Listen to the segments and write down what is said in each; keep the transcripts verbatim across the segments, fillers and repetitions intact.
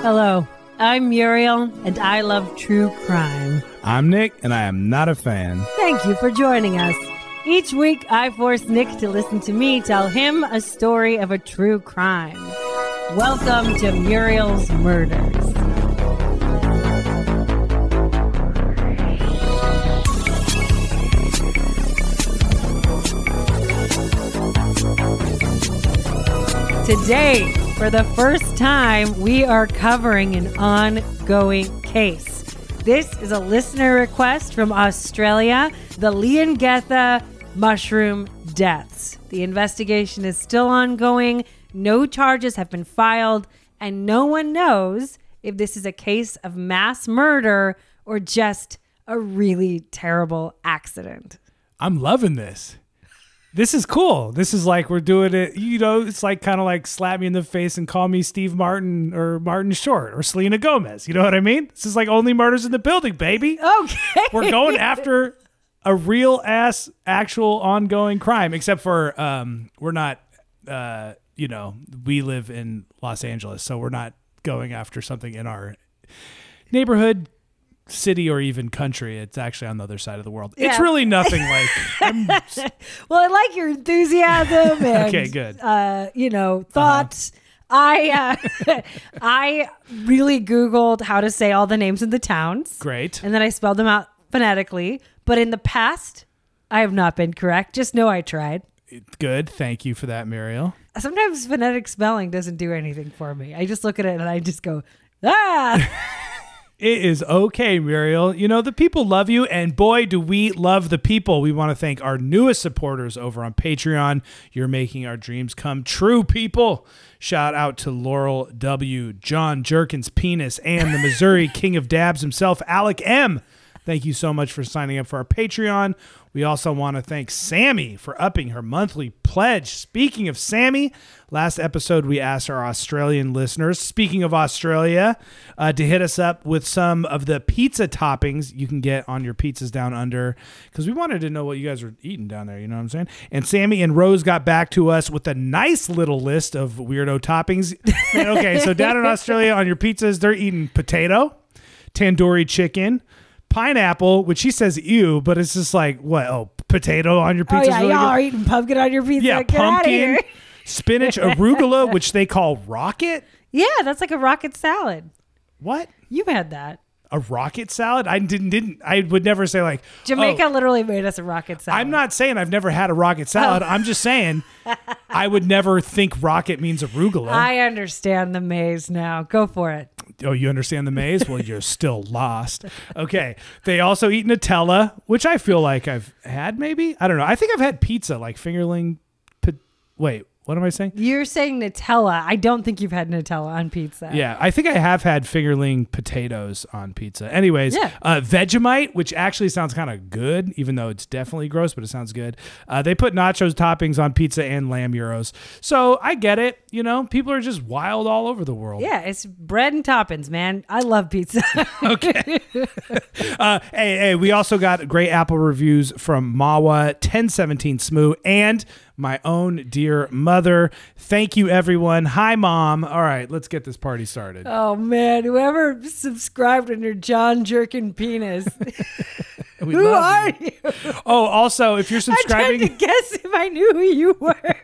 Hello, I'm Muriel, and I love true crime. I'm Nick, and I am not a fan. Thank you for joining us. Each week, I force Nick to listen to me tell him a story of a true crime. Welcome to Muriel's Murders. Today, for the first time, we are covering an ongoing case. This is a listener request from Australia, the Leongatha mushroom deaths. The investigation is still ongoing. No charges have been filed, and no one knows if this is a case of mass murder or just a really terrible accident. I'm loving this. This is cool. This is like we're doing it, you know, it's like kind of like slap me in the face and call me Steve Martin or Martin Short or Selena Gomez. You know what I mean? This is like Only Murders in the Building, baby. Okay. We're going after a real ass actual ongoing crime, except for um, we're not, uh, you know, we live in Los Angeles, so we're not going after something in our neighborhood, city, or even country. It's actually on the other side of the world. Yeah. It's really nothing like I'm, well, I like your enthusiasm and okay, good. Uh, you know, thoughts. Uh-huh. I uh, I really Googled how to say all the names of the towns. Great. And then I spelled them out phonetically. But in the past, I have not been correct. Just know I tried. Good. Thank you for that, Muriel. Sometimes phonetic spelling doesn't do anything for me. I just look at it and I just go, ah. It is okay, Muriel. You know, the people love you, and boy, do we love the people. We want to thank our newest supporters over on Patreon. You're making our dreams come true, people. Shout out to Laurel W., John Jerkins Penis, and the Missouri King of Dabs himself, Alec M. Thank you so much for signing up for our Patreon. We also want to thank Sammy for upping her monthly pledge. Speaking of Sammy, last episode we asked our Australian listeners, speaking of Australia, uh, to hit us up with some of the pizza toppings you can get on your pizzas down under, because we wanted to know what you guys were eating down there, you know what I'm saying? And Sammy and Rose got back to us with a nice little list of weirdo toppings. And okay, so down in Australia on your pizzas, they're eating potato, tandoori chicken, pineapple, which she says ew, but it's just like, what? Oh, potato on your pizza? Oh, yeah, really y'all good? are eating pumpkin on your pizza. Yeah, Get pumpkin, spinach, arugula, which they call rocket. Yeah, that's like a rocket salad. What? You've had that. A rocket salad? I didn't, didn't, I would never say like, Jamaica oh, literally made us a rocket salad. I'm not saying I've never had a rocket salad. Oh. I'm just saying I would never think rocket means arugula. I understand the maze now. Go for it. Oh, you understand the maze? Well, you're still lost. Okay. They also eat Nutella, which I feel like I've had maybe. I don't know. I think I've had pizza, like fingerling. P- Wait, what am I saying? You're saying Nutella. I don't think you've had Nutella on pizza. Yeah, I think I have had fingerling potatoes on pizza. Anyways, yeah. uh, Vegemite, which actually sounds kind of good, even though it's definitely gross, but it sounds good. Uh, they put nachos toppings on pizza and lamb gyros. So I get it. You know, people are just wild all over the world. Yeah, it's bread and toppings, man. I love pizza. Okay. uh, hey, hey, we also got great Apple reviews from Mawa, ten seventeen Smoo, and my own dear mother. Thank you, everyone. Hi, Mom. All right, let's get this party started. Oh, man. Whoever subscribed under John Jerkin Penis. Who are you? you? Oh, also, if you're subscribing. I tried to guess if I knew who you were.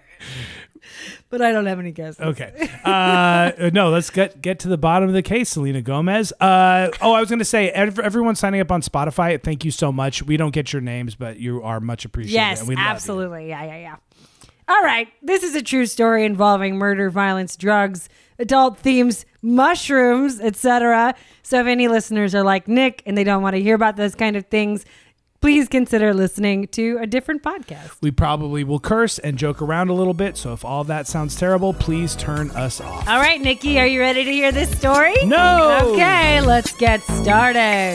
But I don't have any guesses. Okay. Uh, no, let's get get to the bottom of the case, Selena Gomez. Uh, oh, I was going to say, every, everyone signing up on Spotify, thank you so much. We don't get your names, but you are much appreciated. Yes, and we absolutely. Yeah, yeah, yeah. All right. This is a true story involving murder, violence, drugs, adult themes, mushrooms, et cetera. So if any listeners are like Nick and they don't want to hear about those kind of things, please consider listening to a different podcast. We probably will curse and joke around a little bit, so if all of that sounds terrible, please turn us off. All right, Nikki, are you ready to hear this story? No! Okay, let's get started.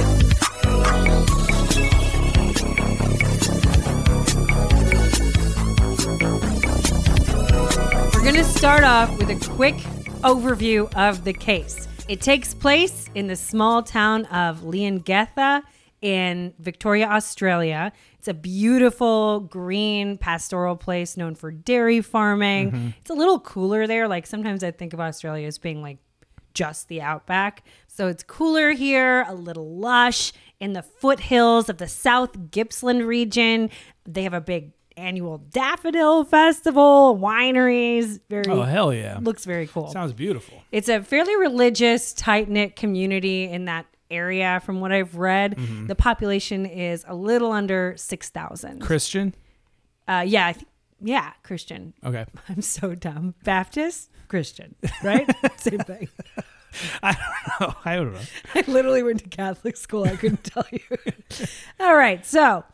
We're going to start off with a quick overview of the case. It takes place in the small town of Leongatha in Victoria, Australia. It's a beautiful green pastoral place known for dairy farming. Mm-hmm. It's a little cooler there. Like sometimes I think of Australia as being like just the outback. So it's cooler here, a little lush. In the foothills of the South Gippsland region, they have a big annual daffodil festival, wineries. Very, oh, hell yeah. Looks very cool. Sounds beautiful. It's a fairly religious, tight-knit community in that area from what I've read. Mm-hmm. The population is a little under six thousand. Christian? Uh, yeah, I think, yeah, Christian. Okay. I'm so dumb. Baptist, Christian, right? Same thing. I don't know. I don't know. I literally went to Catholic school. I couldn't tell you. All right. So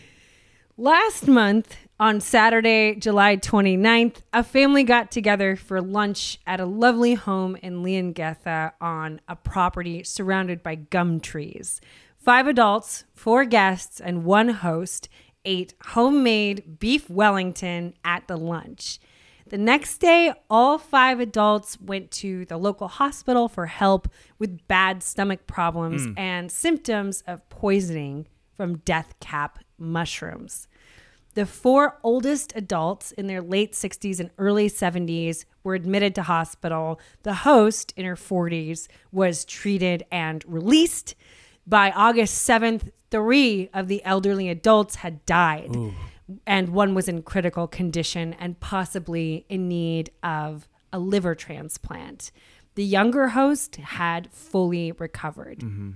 last month on Saturday, July twenty-ninth, a family got together for lunch at a lovely home in Leongetha on a property surrounded by gum trees. Five adults, four guests, and one host ate homemade beef Wellington at the lunch. The next day, all five adults went to the local hospital for help with bad stomach problems mm. and symptoms of poisoning from death cap mushrooms. The four oldest adults in their late sixties and early seventies were admitted to hospital. The host, in her forties, was treated and released. By August seventh, three of the elderly adults had died. Ooh. And one was in critical condition and possibly in need of a liver transplant. The younger host had fully recovered. Mm-hmm.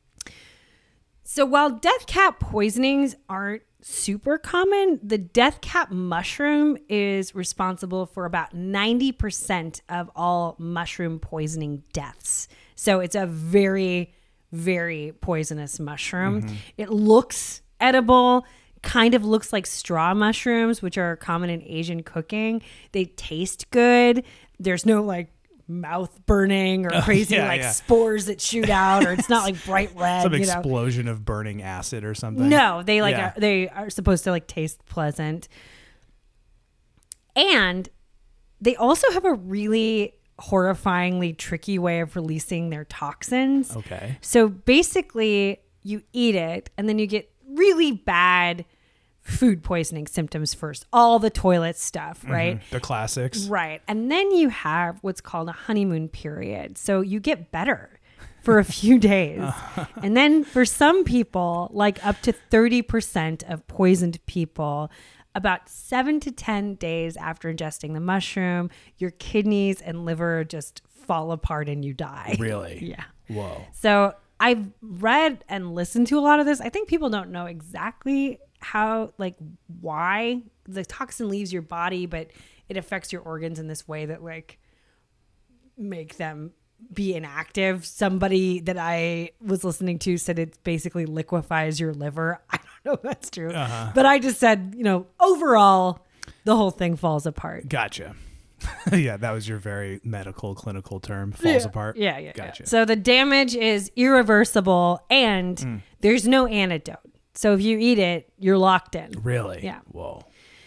So while death cap poisonings aren't super common, the death cap mushroom is responsible for about ninety percent of all mushroom poisoning deaths. So it's a very, very poisonous mushroom. Mm-hmm. It looks edible. Kind of looks like straw mushrooms, which are common in Asian cooking. They taste good. There's no like mouth burning or crazy oh, yeah, like yeah. spores that shoot out, or it's not like bright red. Some you explosion know? of burning acid or something. No, they like yeah. are, they are supposed to like taste pleasant, and they also have a really horrifyingly tricky way of releasing their toxins. Okay. So basically, you eat it, and then you get really bad food poisoning symptoms first, all the toilet stuff, right? Mm-hmm. The classics. Right. And then you have what's called a honeymoon period. So you get better for a few days. And then for some people, like up to thirty percent of poisoned people, about seven to ten days after ingesting the mushroom, your kidneys and liver just fall apart and you die. Really? Yeah. Whoa. So I've read and listened to a lot of this. I think people don't know exactly how, like, why the toxin leaves your body, but it affects your organs in this way that, like, make them be inactive. Somebody that I was listening to said it basically liquefies your liver. I don't know if that's true. Uh-huh. But I just said, you know, overall, the whole thing falls apart. Gotcha. Yeah, that was your very medical, clinical term. Falls yeah. apart. Yeah, yeah. Gotcha. Yeah. So the damage is irreversible, and mm. there's no antidote. So if you eat it, you're locked in. Really? Yeah. Whoa.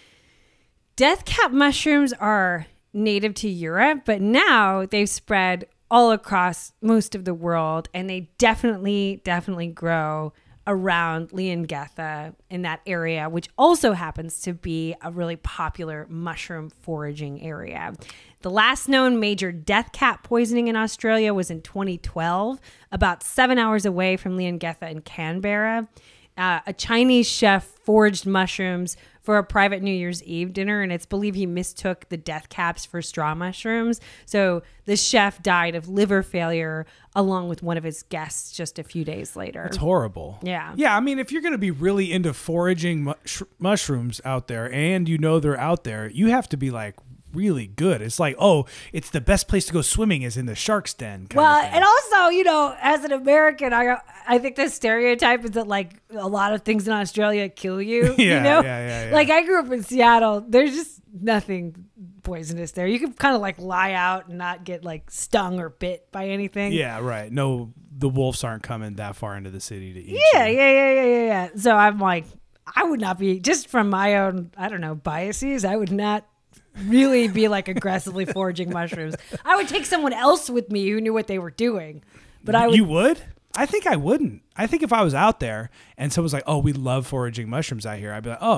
Death cap mushrooms are native to Europe, but now they've spread all across most of the world, and they definitely, definitely grow around Leongetha in that area, which also happens to be a really popular mushroom foraging area. The last known major death cap poisoning in Australia was in twenty twelve, about seven hours away from Leongetha in Canberra. Uh, a Chinese chef foraged mushrooms for a private New Year's Eve dinner, and it's believed he mistook the death caps for straw mushrooms. So the chef died of liver failure along with one of his guests just a few days later. It's horrible. Yeah. Yeah, I mean, if you're going to be really into foraging mush- mushrooms out there and you know they're out there, you have to be like really good. It's like, oh, it's the best place to go swimming is in the shark's den. Well, and also, you know, as an American, I I think the stereotype is that like a lot of things in Australia kill you. yeah, you know, yeah, yeah, yeah. Like I grew up in Seattle. There's just nothing poisonous there. You can kind of like lie out and not get like stung or bit by anything. Yeah, right. No, the wolves aren't coming that far into the city to eat. Yeah, you. yeah, yeah, yeah, yeah, yeah. So I'm like, I would not be, just from my own, I don't know, biases, I would not really be like aggressively foraging mushrooms. I would take someone else with me who knew what they were doing. But I would. You would? I think I wouldn't. I think if I was out there and someone's like, oh, we love foraging mushrooms out here, I'd be like, oh,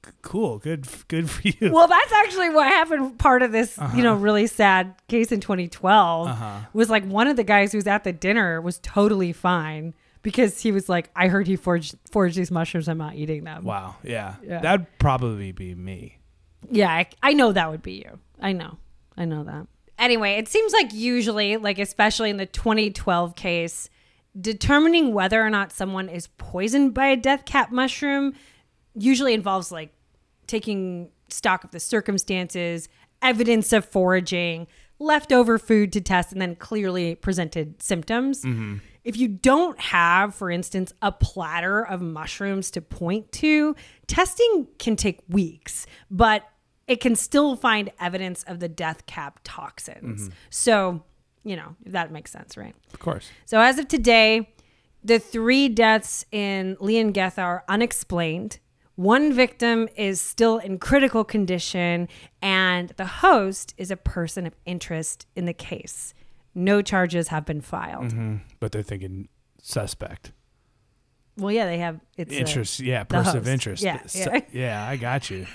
cool. Good, good for you. Well, that's actually what happened. Part of this, Uh-huh. you know, really sad case in twenty twelve Uh-huh. was like one of the guys who was at the dinner was totally fine because he was like, I heard he forged, forged these mushrooms. I'm not eating them. Wow. Yeah. Yeah. That'd probably be me. Yeah, I, I know that would be you. I know. I know that. Anyway, it seems like usually, like especially in the twenty twelve case, determining whether or not someone is poisoned by a death cap mushroom usually involves like taking stock of the circumstances, evidence of foraging, leftover food to test, and then clearly presented symptoms. Mm-hmm. If you don't have, for instance, a platter of mushrooms to point to, testing can take weeks, but it can still find evidence of the death cap toxins. Mm-hmm. So, you know, if that makes sense, right? Of course. So as of today, the three deaths in Leongetha are unexplained. One victim is still in critical condition, and the host is a person of interest in the case. No charges have been filed. Mm-hmm. But they're thinking suspect. Well, yeah, they have it's a- Interest. Yeah. Person of host. interest. Yeah, Su- yeah. yeah. I got you.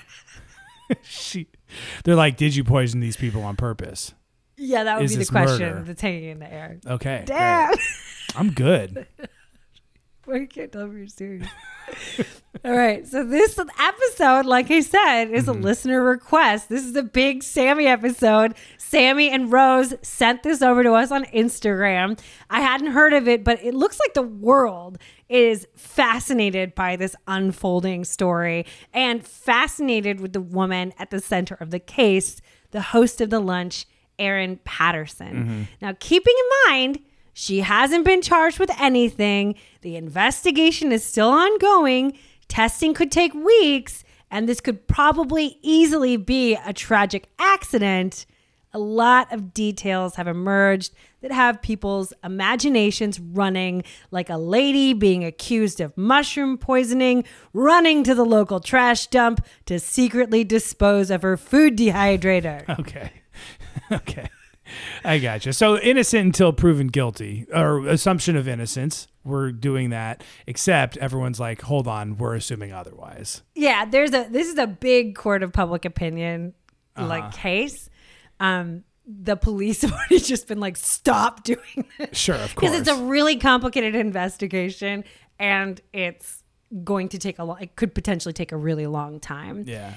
she, they're like, did you poison these people on purpose? yeah, that would Is be the this question murder? that's hanging in the air. Okay. Damn. great. I'm good. Well, you can't tell me you're serious. All right. So this episode, like I said, is Mm-hmm. a listener request. This is a big Sammy episode. Sammy and Rose sent this over to us on Instagram. I hadn't heard of it, but it looks like the world is fascinated by this unfolding story and fascinated with the woman at the center of the case, the host of the lunch, Erin Patterson. Mm-hmm. Now, keeping in mind, she hasn't been charged with anything. The investigation is still ongoing. Testing could take weeks, and this could probably easily be a tragic accident. A lot of details have emerged that have people's imaginations running, like a lady being accused of mushroom poisoning, running to the local trash dump to secretly dispose of her food dehydrator. Okay. Okay. I gotcha. So innocent until proven guilty, or assumption of innocence. We're doing that, except everyone's like, hold on, we're assuming otherwise. Yeah, there's a this is a big court of public opinion like Uh-huh. case. Um, the police have already just been like, stop doing this. Sure, of course. Because it's a really complicated investigation and it's going to take a lot, it could potentially take a really long time. Yeah.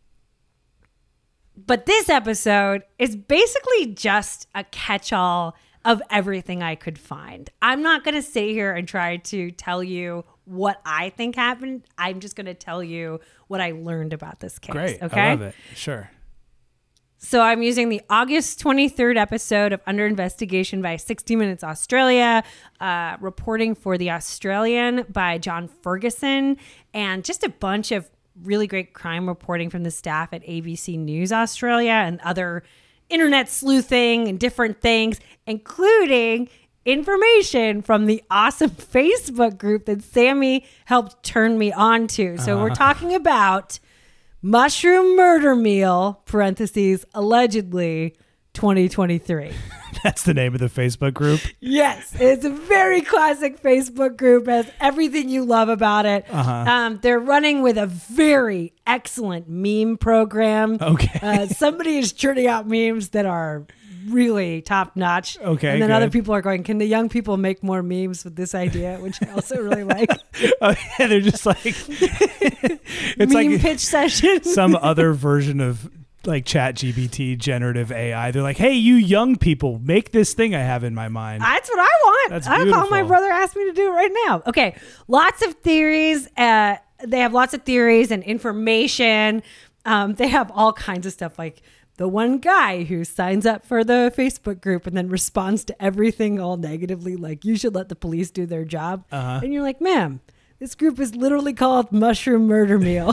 But this episode is basically just a catch-all of everything I could find. I'm not going to sit here and try to tell you what I think happened. I'm just going to tell you what I learned about this case. Great. Okay. I love it. Sure. So I'm using the August twenty-third episode of Under Investigation by sixty Minutes Australia, uh, reporting for The Australian by John Ferguson, and just a bunch of really great crime reporting from the staff at A B C News Australia and other internet sleuthing and different things, including information from the awesome Facebook group that Sammy helped turn me on to. So Uh-huh. we're talking about Mushroom Murder Meal, parentheses, allegedly twenty twenty-three. That's the name of the Facebook group. Yes, it's a very classic Facebook group. Has everything you love about it. Uh-huh. Um, they're running with a very excellent meme program. Okay. Uh, somebody is churning out memes that are really top notch. Okay, And then good. other people are going, can the young people make more memes with this idea? Which I also really like. Oh, yeah, they're just like, it's Meme like pitch session. some other version of like Chat G P T generative A I. They're like, hey, you young people, make this thing I have in my mind. That's what I want. That's That's all my beautiful. brother asked me to do right now. Okay. Lots of theories. Uh, they have lots of theories and information. Um, they have all kinds of stuff like the one guy who signs up for the Facebook group and then responds to everything all negatively, like, you should let the police do their job. Uh-huh. And you're like, ma'am, this group is literally called Mushroom Murder Meal.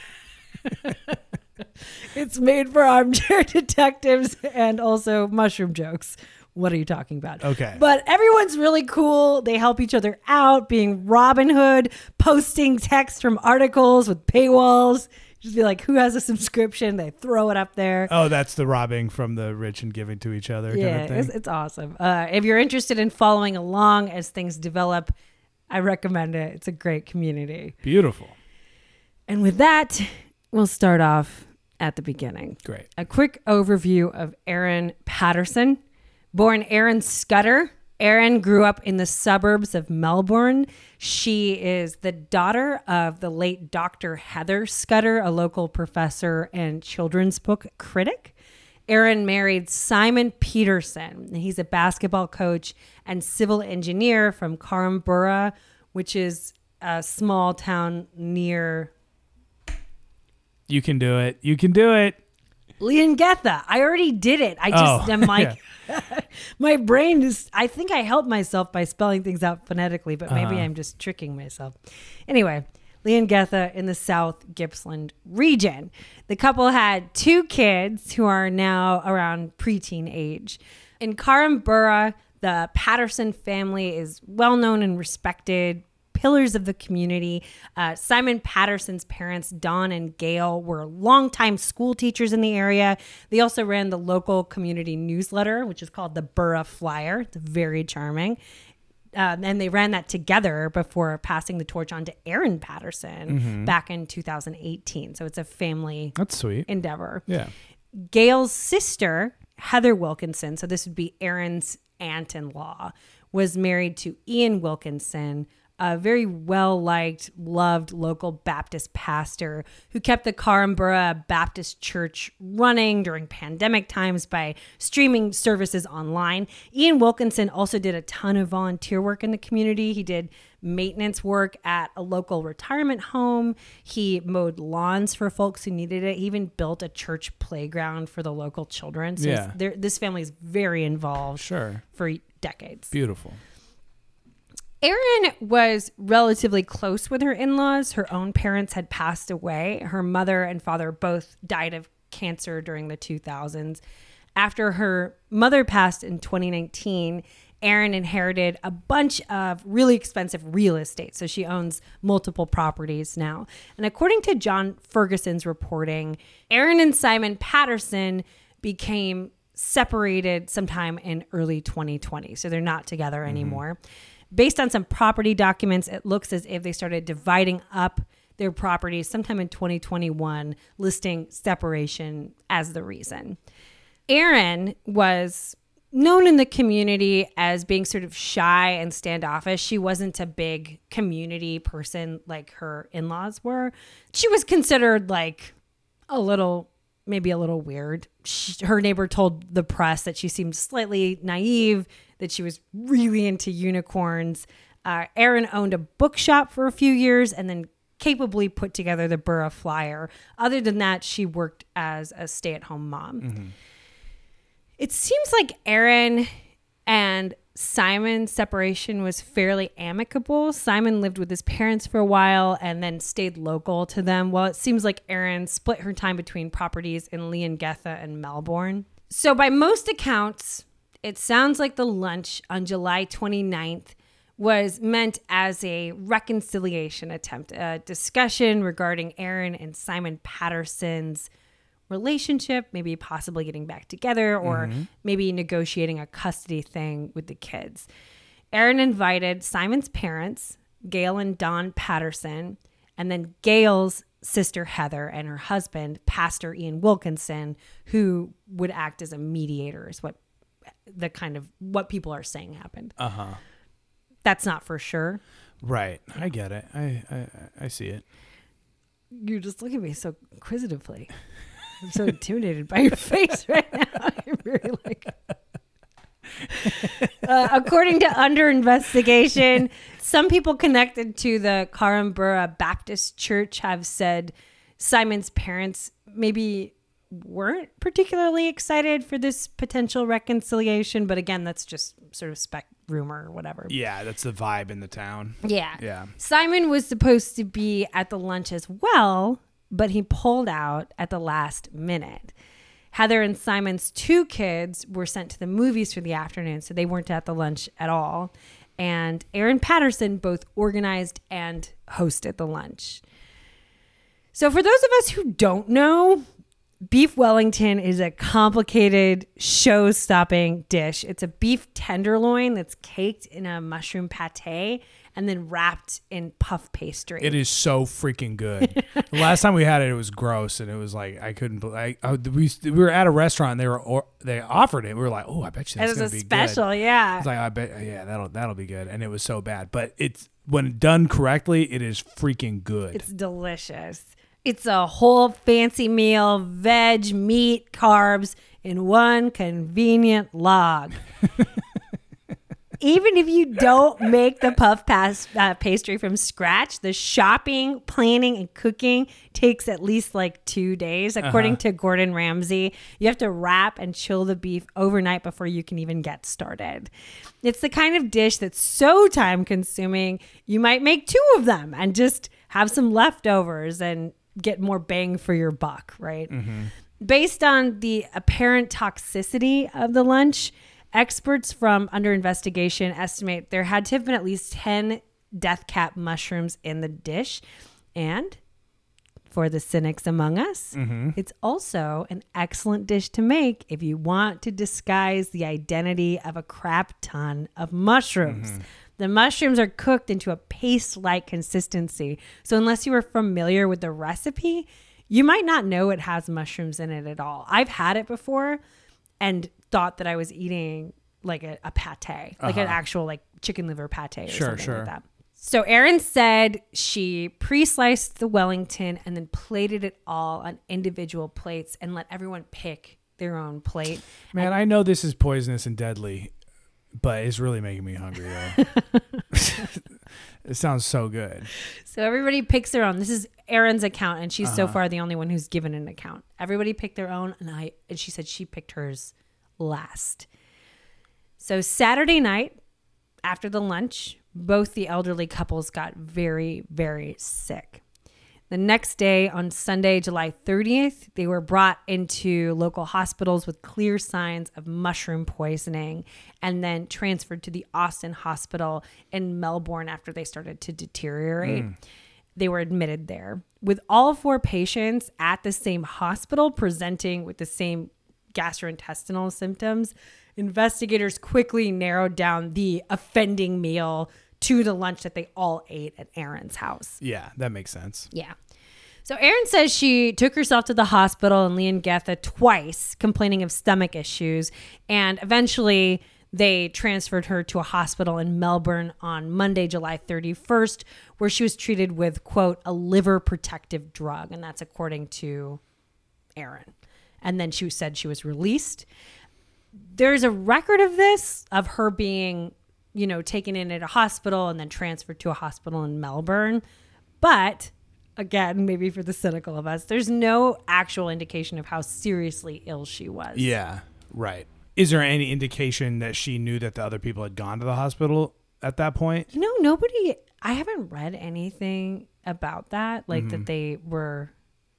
It's made for armchair detectives and also mushroom jokes. What are you talking about? Okay. But everyone's really cool. They help each other out, being Robin Hood, posting text from articles with paywalls. Just be like, who has a subscription? They throw it up there. Oh, that's the robbing from the rich and giving to each other yeah, kind of thing. it's, it's awesome. Uh, if you're interested in following along as things develop, I recommend it. It's a great community. Beautiful. And with that, We'll start off at the beginning. Great. A quick overview of Erin Patterson. Born Erin Scudder, Erin grew up in the suburbs of Melbourne. She is the daughter of the late Doctor Heather Scudder, a local professor and children's book critic. Erin married Simon Peterson. He's a basketball coach and civil engineer from Korumburra, which is a small town near... You can do it. You can do it. Leongatha. I already did it. I just Oh, am like, yeah. my brain is, I think I helped myself by spelling things out phonetically, but maybe Uh-huh. I'm just tricking myself. Anyway, Leongatha in the South Gippsland region. The couple had two kids who are now around preteen age. In Korumburra, the Patterson family is well known and respected, pillars of the community. Uh, Simon Patterson's parents, Don and Gail, were longtime school teachers in the area. They also ran the local community newsletter, which is called the Burra Flyer. It's very charming. Um, and they ran that together before passing the torch on to Erin Patterson Mm-hmm. back in two thousand eighteen. So it's a family That's sweet. endeavor. Yeah. Gail's sister, Heather Wilkinson, so this would be Erin's aunt-in-law, was married to Ian Wilkinson, a very well-liked, loved local Baptist pastor who kept the Korumburra Baptist Church running during pandemic times by streaming services online. Ian Wilkinson also did a ton of volunteer work in the community. He did maintenance work at a local retirement home. He mowed lawns for folks who needed it. He even built a church playground for the local children. So Yeah. yeah. this family is very involved Sure. for decades. Beautiful. Erin was relatively close with her in-laws. Her own parents had passed away. Her mother and father both died of cancer during the two thousands. After her mother passed in twenty nineteen, Erin inherited a bunch of really expensive real estate. So she owns multiple properties now. And according to John Ferguson's reporting, Erin and Simon Patterson became separated sometime in early twenty twenty. So they're not together anymore. Based on some property documents, it looks as if they started dividing up their properties sometime in twenty twenty-one, listing separation as the reason. Erin was known in the community as being sort of shy and standoffish. She wasn't a big community person like her in-laws were. She was considered like a little, maybe a little weird. She, her neighbor told the press that she seemed slightly naive, that she was really into unicorns. Uh, Erin owned a bookshop for a few years and then capably put together the Burra Flyer. Other than that, she worked as a stay-at-home mom. Mm-hmm. It seems like Erin and Simon's separation was fairly amicable. Simon lived with his parents for a while and then stayed local to them. Well, it seems like Erin split her time between properties in Leongatha and Melbourne. So by most accounts, it sounds like the lunch on July twenty-ninth was meant as a reconciliation attempt, a discussion regarding Erin and Simon Patterson's relationship, maybe possibly getting back together or mm-hmm. maybe negotiating a custody thing with the kids. Erin invited Simon's parents, Gail and Don Patterson, and then Gail's sister Heather and her husband, Pastor Ian Wilkinson, who would act as a mediator, is what the kind of what people are saying happened. Uh-huh. That's not for sure. Right. I get it. I, I, I see it. You're just looking at me so inquisitively. I'm so intimidated by your face right now. I'm really like... uh, according to Under Investigation, some people connected to the Korumburra Baptist Church have said Simon's parents maybe weren't particularly excited for this potential reconciliation. But again, that's just sort of spec rumor or whatever. Yeah, that's the vibe in the town. Yeah. Yeah. Simon was supposed to be at the lunch as well, but he pulled out at the last minute. Heather and Simon's two kids were sent to the movies for the afternoon, so they weren't at the lunch at all. And Erin Patterson both organized and hosted the lunch. So for those of us who don't know, Beef Wellington is a complicated, show-stopping dish. It's a beef tenderloin that's caked in a mushroom pate and then wrapped in puff pastry. It is so freaking good. The last time we had it, it was gross, and it was like I couldn't. I, I we we were at a restaurant, and they were or, they offered it. We were like, oh, I bet you that's it was gonna a be special, good. yeah. It's like I bet, yeah, that'll that'll be good, and it was so bad, but it's when done correctly, it is freaking good. It's delicious. It's a whole fancy meal, veg, meat, carbs in one convenient log. Even if you don't make the puff pas- uh, pastry from scratch, the shopping, planning, and cooking takes at least like two days. According uh-huh. to Gordon Ramsay, you have to wrap and chill the beef overnight before you can even get started. It's the kind of dish that's so time consuming, you might make two of them and just have some leftovers and get more bang for your buck, right? Mm-hmm. Based on the apparent toxicity of the lunch, experts from Under Investigation estimate there had to have been at least ten death cap mushrooms in the dish. And for the cynics among us, mm-hmm. it's also an excellent dish to make if you want to disguise the identity of a crap ton of mushrooms. Mm-hmm. The mushrooms are cooked into a paste-like consistency. So unless you are familiar with the recipe, you might not know it has mushrooms in it at all. I've had it before and thought that I was eating like a, a pate, like uh-huh. an actual like chicken liver pate or sure, something sure. like that. So Erin said she pre-sliced the Wellington and then plated it all on individual plates and let everyone pick their own plate. Man, and- I know this is poisonous and deadly, but it's really making me hungry though. It sounds so good. So everybody picks their own. This is Erin's account, and she's uh-huh. so far the only one who's given an account. Everybody picked their own, and I and she said she picked hers last. So Saturday night, after the lunch, both the elderly couples got very, very sick. The next day, on Sunday, July thirtieth, they were brought into local hospitals with clear signs of mushroom poisoning and then transferred to the Austin Hospital in Melbourne after they started to deteriorate. Mm. They were admitted there. With all four patients at the same hospital presenting with the same gastrointestinal symptoms, investigators quickly narrowed down the offending meal to the lunch that they all ate at Erin's house. Yeah, that makes sense. Yeah. So Erin says she took herself to the hospital in Leongatha twice, complaining of stomach issues, and eventually they transferred her to a hospital in Melbourne on Monday, July thirty-first, where she was treated with, quote, a liver protective drug, and that's according to Erin. And then she said she was released. There's a record of this, of her being, you know, taken in at a hospital and then transferred to a hospital in Melbourne. But again, maybe for the cynical of us, there's no actual indication of how seriously ill she was. Yeah, right. Is there any indication that she knew that the other people had gone to the hospital at that point? You know, nobody, I haven't read anything about that, like mm-hmm. that they were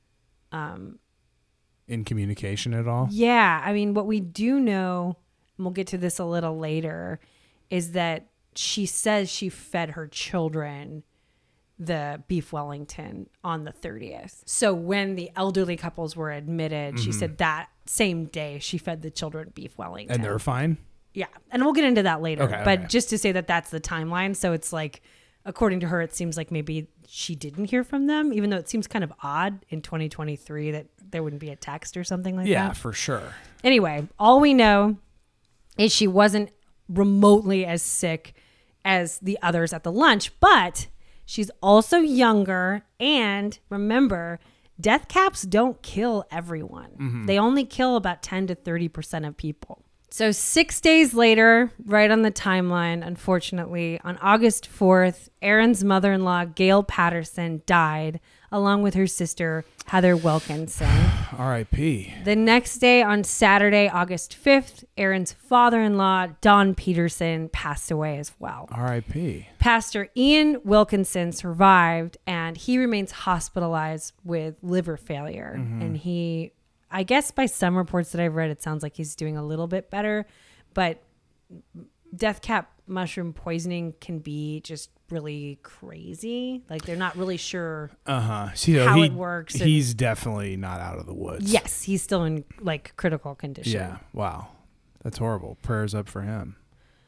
um, in communication at all. Yeah. I mean, what we do know, and we'll get to this a little later, is that she says she fed her children the beef Wellington on the thirtieth. So when the elderly couples were admitted, mm-hmm. she said that same day she fed the children beef Wellington. And they're fine? Yeah. And we'll get into that later. Okay, but okay. just to say that that's the timeline. So it's like, according to her, it seems like maybe she didn't hear from them, even though it seems kind of odd in twenty twenty-three that there wouldn't be a text or something like yeah, that. Yeah, for sure. Anyway, all we know is she wasn't remotely as sick as the others at the lunch, but she's also younger. And remember, death caps don't kill everyone. Mm-hmm. They only kill about ten to thirty percent of people. So six days later, right on the timeline, unfortunately, on August fourth, Erin's mother-in-law, Gail Patterson, died, along with her sister, Heather Wilkinson. R I P The next day, on Saturday, August fifth, Erin's father-in-law, Don Peterson, passed away as well. R I P Pastor Ian Wilkinson survived, and he remains hospitalized with liver failure. Mm-hmm. And he, I guess by some reports that I've read, it sounds like he's doing a little bit better, but death cap mushroom poisoning can be just really crazy. Like they're not really sure uh-huh. so, how he, it works. And he's definitely not out of the woods. yes, he's still in like critical condition. Yeah. Wow. That's horrible. Prayers up for him.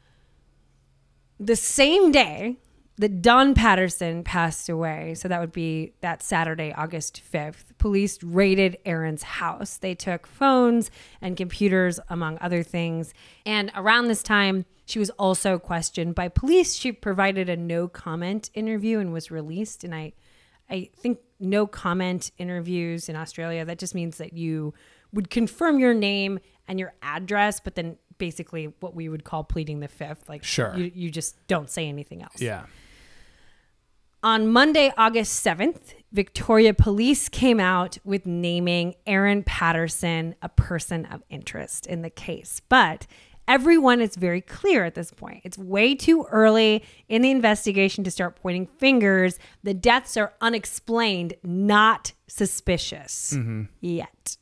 The same day that Don Patterson passed away, so that would be that Saturday, August fifth, police raided Erin's house. They took phones and computers, among other things. And around this time, she was also questioned by police. She provided a no comment interview and was released. And I, I think no comment interviews in Australia, that just means that you would confirm your name and your address, but then basically what we would call pleading the fifth. Like, sure. you, you just don't say anything else. Yeah. On Monday, August seventh, Victoria Police came out with naming Erin Patterson a person of interest in the case. But everyone is very clear at this point. It's way too early in the investigation to start pointing fingers. The deaths are unexplained, not suspicious mm-hmm. yet.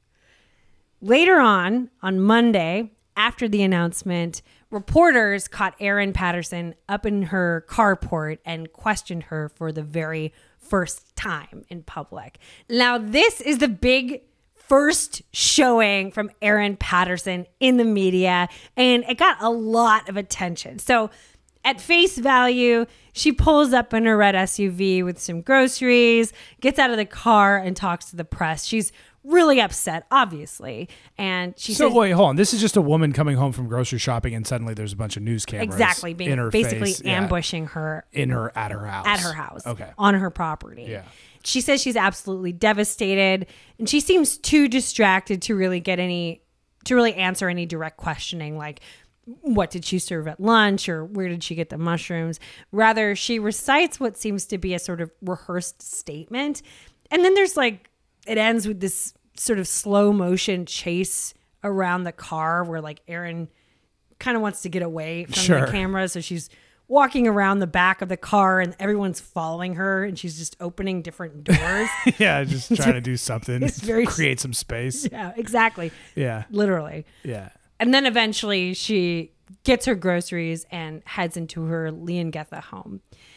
Later on, on Monday, after the announcement, reporters caught Erin Patterson up in her carport and questioned her for the very first time in public. Now, this is the big first showing from Erin Patterson in the media, and it got a lot of attention. So at face value, she pulls up in her red S U V with some groceries, gets out of the car and talks to the press. She's really upset, obviously. And she so says, wait, hold on. This is just a woman coming home from grocery shopping, and suddenly there's a bunch of news cameras exactly, being in her basically face. ambushing yeah. her in her at her house. At her house. Okay. On her property. Yeah. She says she's absolutely devastated, and she seems too distracted to really get any to really answer any direct questioning like, what did she serve at lunch or where did she get the mushrooms? Rather, she recites what seems to be a sort of rehearsed statement. And then there's like, it ends with this sort of slow motion chase around the car where like Erin kind of wants to get away from sure. the camera. So she's walking around the back of the car and everyone's following her and she's just opening different doors. yeah, just trying to do something. It's very, create some space. Yeah, exactly. Yeah. Literally. Yeah. And then eventually she gets her groceries and heads into her Leongetha home.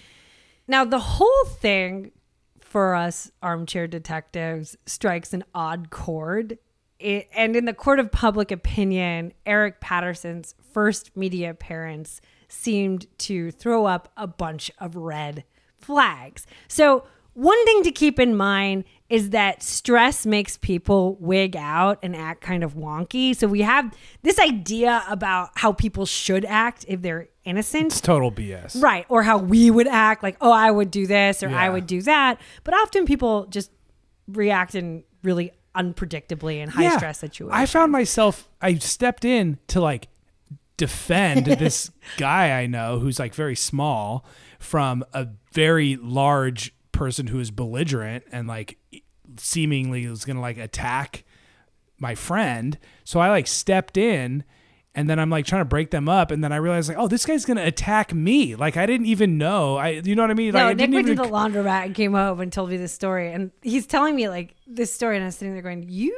Now, the whole thing for us armchair detectives strikes an odd chord. It, and in the court of public opinion, Eric Patterson's first media appearance seemed to throw up a bunch of red flags. So one thing to keep in mind is that stress makes people wig out and act kind of wonky. So we have this idea about how people should act if they're innocent. It's total B S. Right. Or how we would act like, oh, I would do this or yeah. I would do that. But often people just react in really unpredictably in high yeah. stress situations. I found myself, I stepped in to like defend this guy I know who's like very small from a very large person who is belligerent and like seemingly was gonna like attack my friend. So I like stepped in and then I'm like trying to break them up, and then I realized like, oh, this guy's gonna attack me. Like I didn't even know. I you know what I mean? Like, no, I Nick didn't went even... to the laundromat and came home and told me this story, and he's telling me like this story, and I was sitting there going, you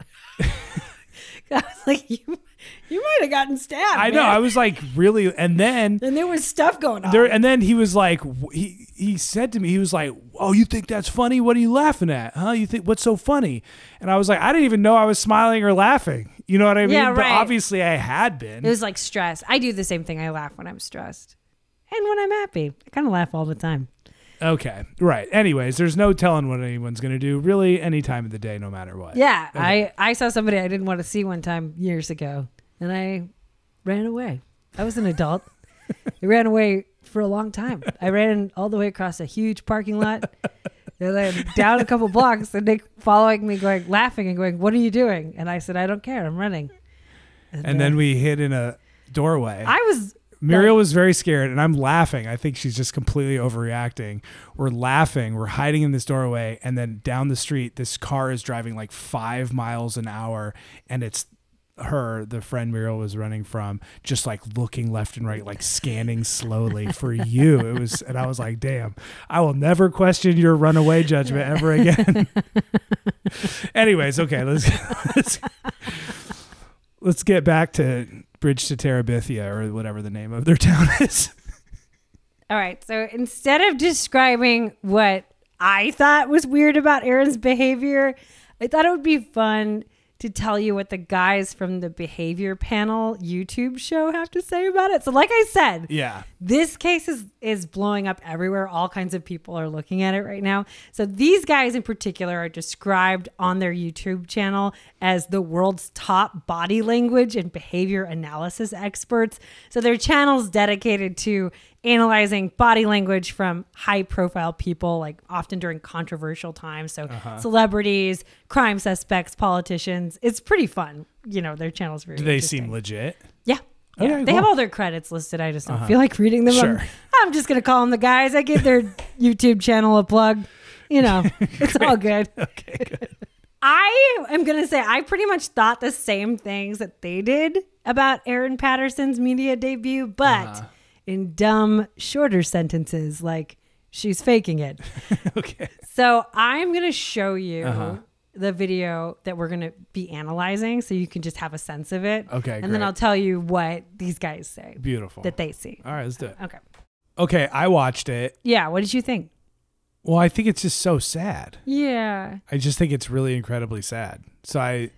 I was like, you you might have gotten stabbed. I man. know. I was like, really, and then and there was stuff going on. there, and then he was like, he he said to me, he was like, "Oh, you think that's funny? What are you laughing at? Huh? You think what's so funny?" And I was like, I didn't even know I was smiling or laughing. You know what I mean? Yeah, But right. obviously, I had been. It was like stress. I do the same thing. I laugh when I'm stressed, and when I'm happy, I kind of laugh all the time. Okay, right. Anyways, there's no telling what anyone's gonna do really any time of the day, no matter what. Yeah, Okay. I I saw somebody I didn't want to see one time years ago, and I ran away. I was an adult. I ran away for a long time. I ran all the way across a huge parking lot, and then down a couple blocks, and Nick following me, going, laughing and going, "What are you doing?" And I said, "I don't care. I'm running." And, and then uh, we hid in a doorway. I was. Muriel like, was very scared, and I'm laughing. I think she's just completely overreacting. We're laughing. We're hiding in this doorway, and then down the street, this car is driving like five miles an hour, and it's her, the friend Muriel was running from, just like looking left and right, like scanning slowly for you. It was, and I was like, "Damn, I will never question your runaway judgment ever again." Anyways, okay, let's let's let's get back to Bridge to Terabithia or whatever the name of their town is. All right. So instead of describing what I thought was weird about Erin's behavior, I thought it would be fun to tell you what the guys from the Behavior Panel YouTube show have to say about it. So like I said, yeah, this case is, is blowing up everywhere. All kinds of people are looking at it right now. So these guys in particular are described on their YouTube channel as the world's top body language and behavior analysis experts. So their channel's dedicated to analyzing body language from high profile people, like often during controversial times. So uh-huh. celebrities, crime suspects, politicians. It's pretty fun. You know, their channel's very Do they seem legit? Yeah. yeah. Okay, they cool. have all their credits listed. I just don't uh-huh. feel like reading them. Sure. I'm, I'm just going to call them the guys. I give their YouTube channel a plug. You know, it's all good. Okay, good. I am going to say I pretty much thought the same things that they did about Erin Patterson's media debut, but uh-huh. in dumb, shorter sentences, like she's faking it. Okay. So I'm going to show you uh-huh. the video that we're going to be analyzing so you can just have a sense of it. Okay, And great. then I'll tell you what these guys say. Beautiful. That they see. All right, let's do it. Okay. Okay, I watched it. Yeah, what did you think? Well, I think it's just so sad. Yeah. I just think it's really incredibly sad. So I,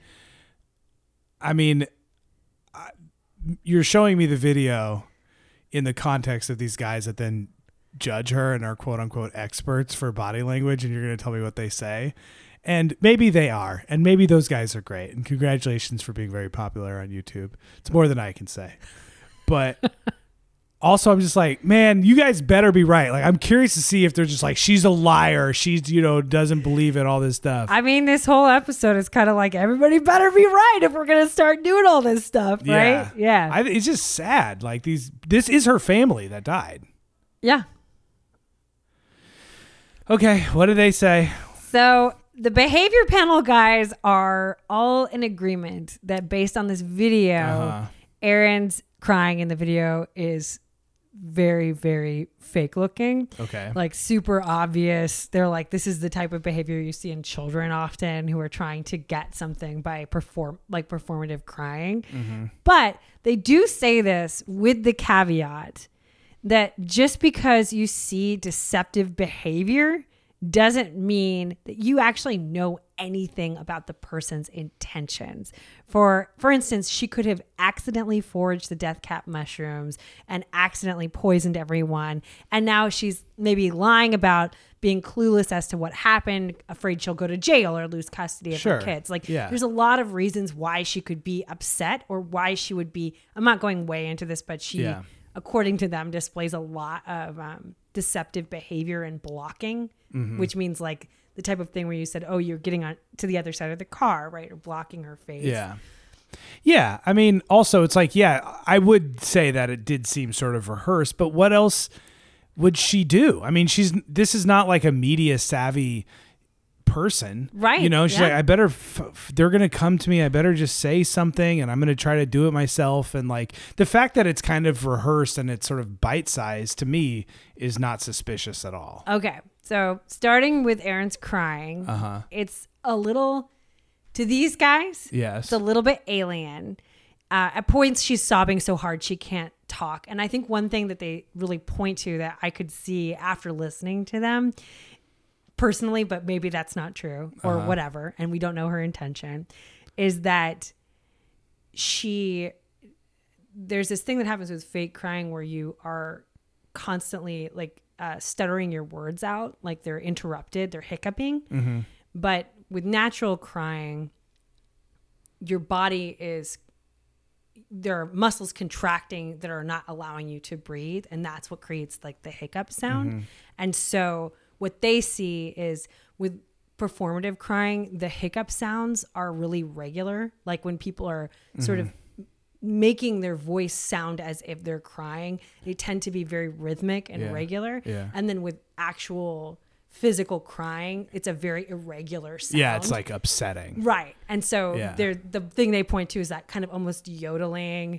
I mean, I, you're showing me the video in the context of these guys that then judge her and are quote unquote experts for body language. And you're going to tell me what they say. And maybe they are. And maybe those guys are great. And congratulations for being very popular on YouTube. It's more than I can say. But also, I'm just like, man, you guys better be right. Like, I'm curious to see if they're just like, she's a liar. She's, you know, doesn't believe in all this stuff. I mean, this whole episode is kind of like, everybody better be right if we're going to start doing all this stuff, right? Yeah. Yeah. I, it's just sad. Like, these, this is her family that died. Yeah. Okay. What do they say? So the Behavior Panel guys are all in agreement that based on this video, uh-huh. Erin's crying in the video is very, very fake looking. Okay. Like super obvious. They're like, this is the type of behavior you see in children often who are trying to get something by perform like performative crying. Mm-hmm. But they do say this with the caveat that just because you see deceptive behavior doesn't mean that you actually know anything about the person's intentions. For for instance, she could have accidentally foraged the death cap mushrooms and accidentally poisoned everyone. And now she's maybe lying about being clueless as to what happened, afraid she'll go to jail or lose custody of sure. her kids. Like yeah. there's a lot of reasons why she could be upset or why she would be, I'm not going way into this, but she, yeah. according to them, displays a lot of um, deceptive behavior and blocking, mm-hmm. which means like the type of thing where you said, oh, you're getting on to the other side of the car, right? Or blocking her face. Yeah. Yeah. I mean, also it's like, yeah, I would say that it did seem sort of rehearsed, but what else would she do? I mean, she's, this is not like a media savvy person, right? You know, she's yeah. like, I better, f- f- they're going to come to me. I better just say something and I'm going to try to do it myself. And like the fact that it's kind of rehearsed and it's sort of bite sized to me is not suspicious at all. Okay. So starting with Erin's crying, uh-huh. it's a little, to these guys, yes, it's a little bit alien. Uh, at points, she's sobbing so hard she can't talk. And I think one thing that they really point to that I could see after listening to them personally, but maybe that's not true or uh-huh. whatever, and we don't know her intention, is that she, there's this thing that happens with fake crying where you are constantly like uh, stuttering your words out, like they're interrupted, they're hiccuping. Mm-hmm. But with natural crying, your body is, there are muscles contracting that are not allowing you to breathe, and that's what creates like the hiccup sound. Mm-hmm. And so what they see is with performative crying, the hiccup sounds are really regular. Like when people are mm-hmm. sort of making their voice sound as if they're crying, they tend to be very rhythmic and yeah. regular. Yeah. And then with actual physical crying, it's a very irregular sound. Yeah, it's like upsetting. Right. And so yeah. they're, the thing they point to is that kind of almost yodeling,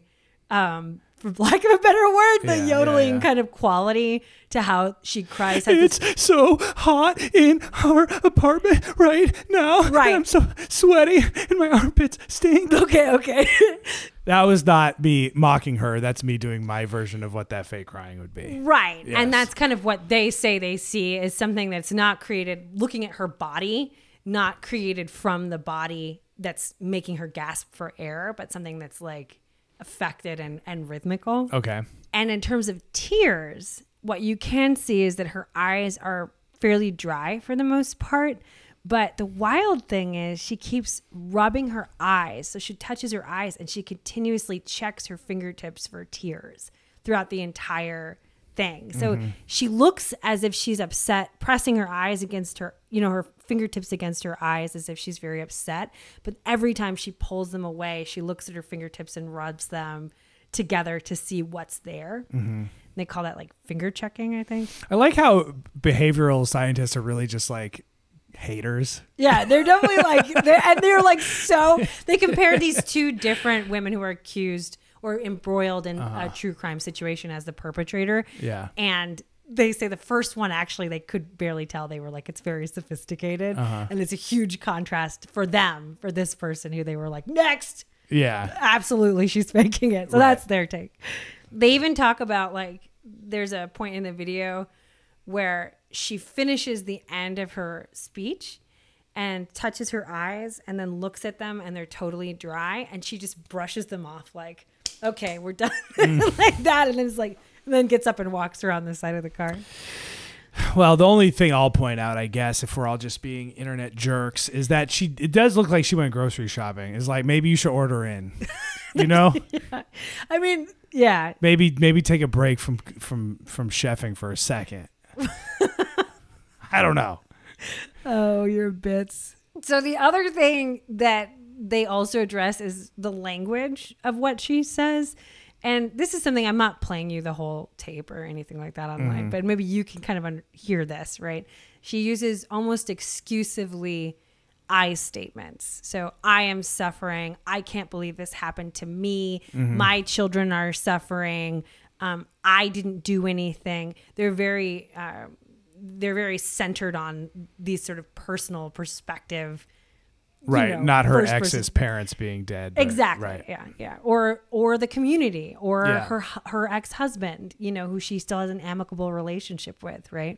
um, for lack of a better word, the Yeah, yodeling yeah, yeah. kind of quality to how she cries. Has It's this- so hot in our apartment right now. Right. And I'm so sweaty and my armpits stink. okay, okay. That was not me mocking her. That's me doing my version of what that fake crying would be. Right. Yes. And that's kind of what they say they see is something that's not created, looking at her body, not created from the body that's making her gasp for air, but something that's like affected and, and rhythmical. Okay. And in terms of tears, what you can see is that her eyes are fairly dry for the most part. But the wild thing is she keeps rubbing her eyes. So she touches her eyes and she continuously checks her fingertips for tears throughout the entire thing. So Mm-hmm. she looks as if she's upset, pressing her eyes against her, you know, her fingertips against her eyes as if she's very upset. But every time she pulls them away, she looks at her fingertips and rubs them together to see what's there. Mm-hmm. They call that like finger checking, I think. I like how behavioral scientists are really just like haters. Yeah, they're definitely like, they're, and they're like so, they compare these two different women who are accused or embroiled in Uh-huh. a true crime situation as the perpetrator. Yeah. And they say the first one, actually, they could barely tell. They were like, it's very sophisticated. Uh-huh. And it's a huge contrast for them, for this person who they were like, next. Yeah. Absolutely, she's faking it. So Right. that's their take. They even talk about like, there's a point in the video where she finishes the end of her speech and touches her eyes and then looks at them and they're totally dry and she just brushes them off like, okay, we're done. Like that. And then it's like, and then gets up and walks around the side of the car. Well, the only thing I'll point out, I guess, if we're all just being internet jerks, is that she, it does look like she went grocery shopping. It's like, maybe you should order in, you know? Yeah. I mean, yeah. Maybe, maybe take a break from, from, from chefing for a second. I don't know. Oh, your bits. So the other thing that they also address is the language of what she says. And this is something, I'm not playing you the whole tape or anything like that online, Mm-hmm. but maybe you can kind of un- hear this, right? She uses almost exclusively I statements. So I am suffering. I can't believe this happened to me. Mm-hmm. My children are suffering. Um, I didn't do anything. They're very, uh, they're very centered on these sort of personal perspective. you Right. know, Not her first ex's person- parents being dead. but- Exactly. Right. Yeah. Yeah. Or or the community or Yeah. her her ex husband, you know, who she still has an amicable relationship with. Right.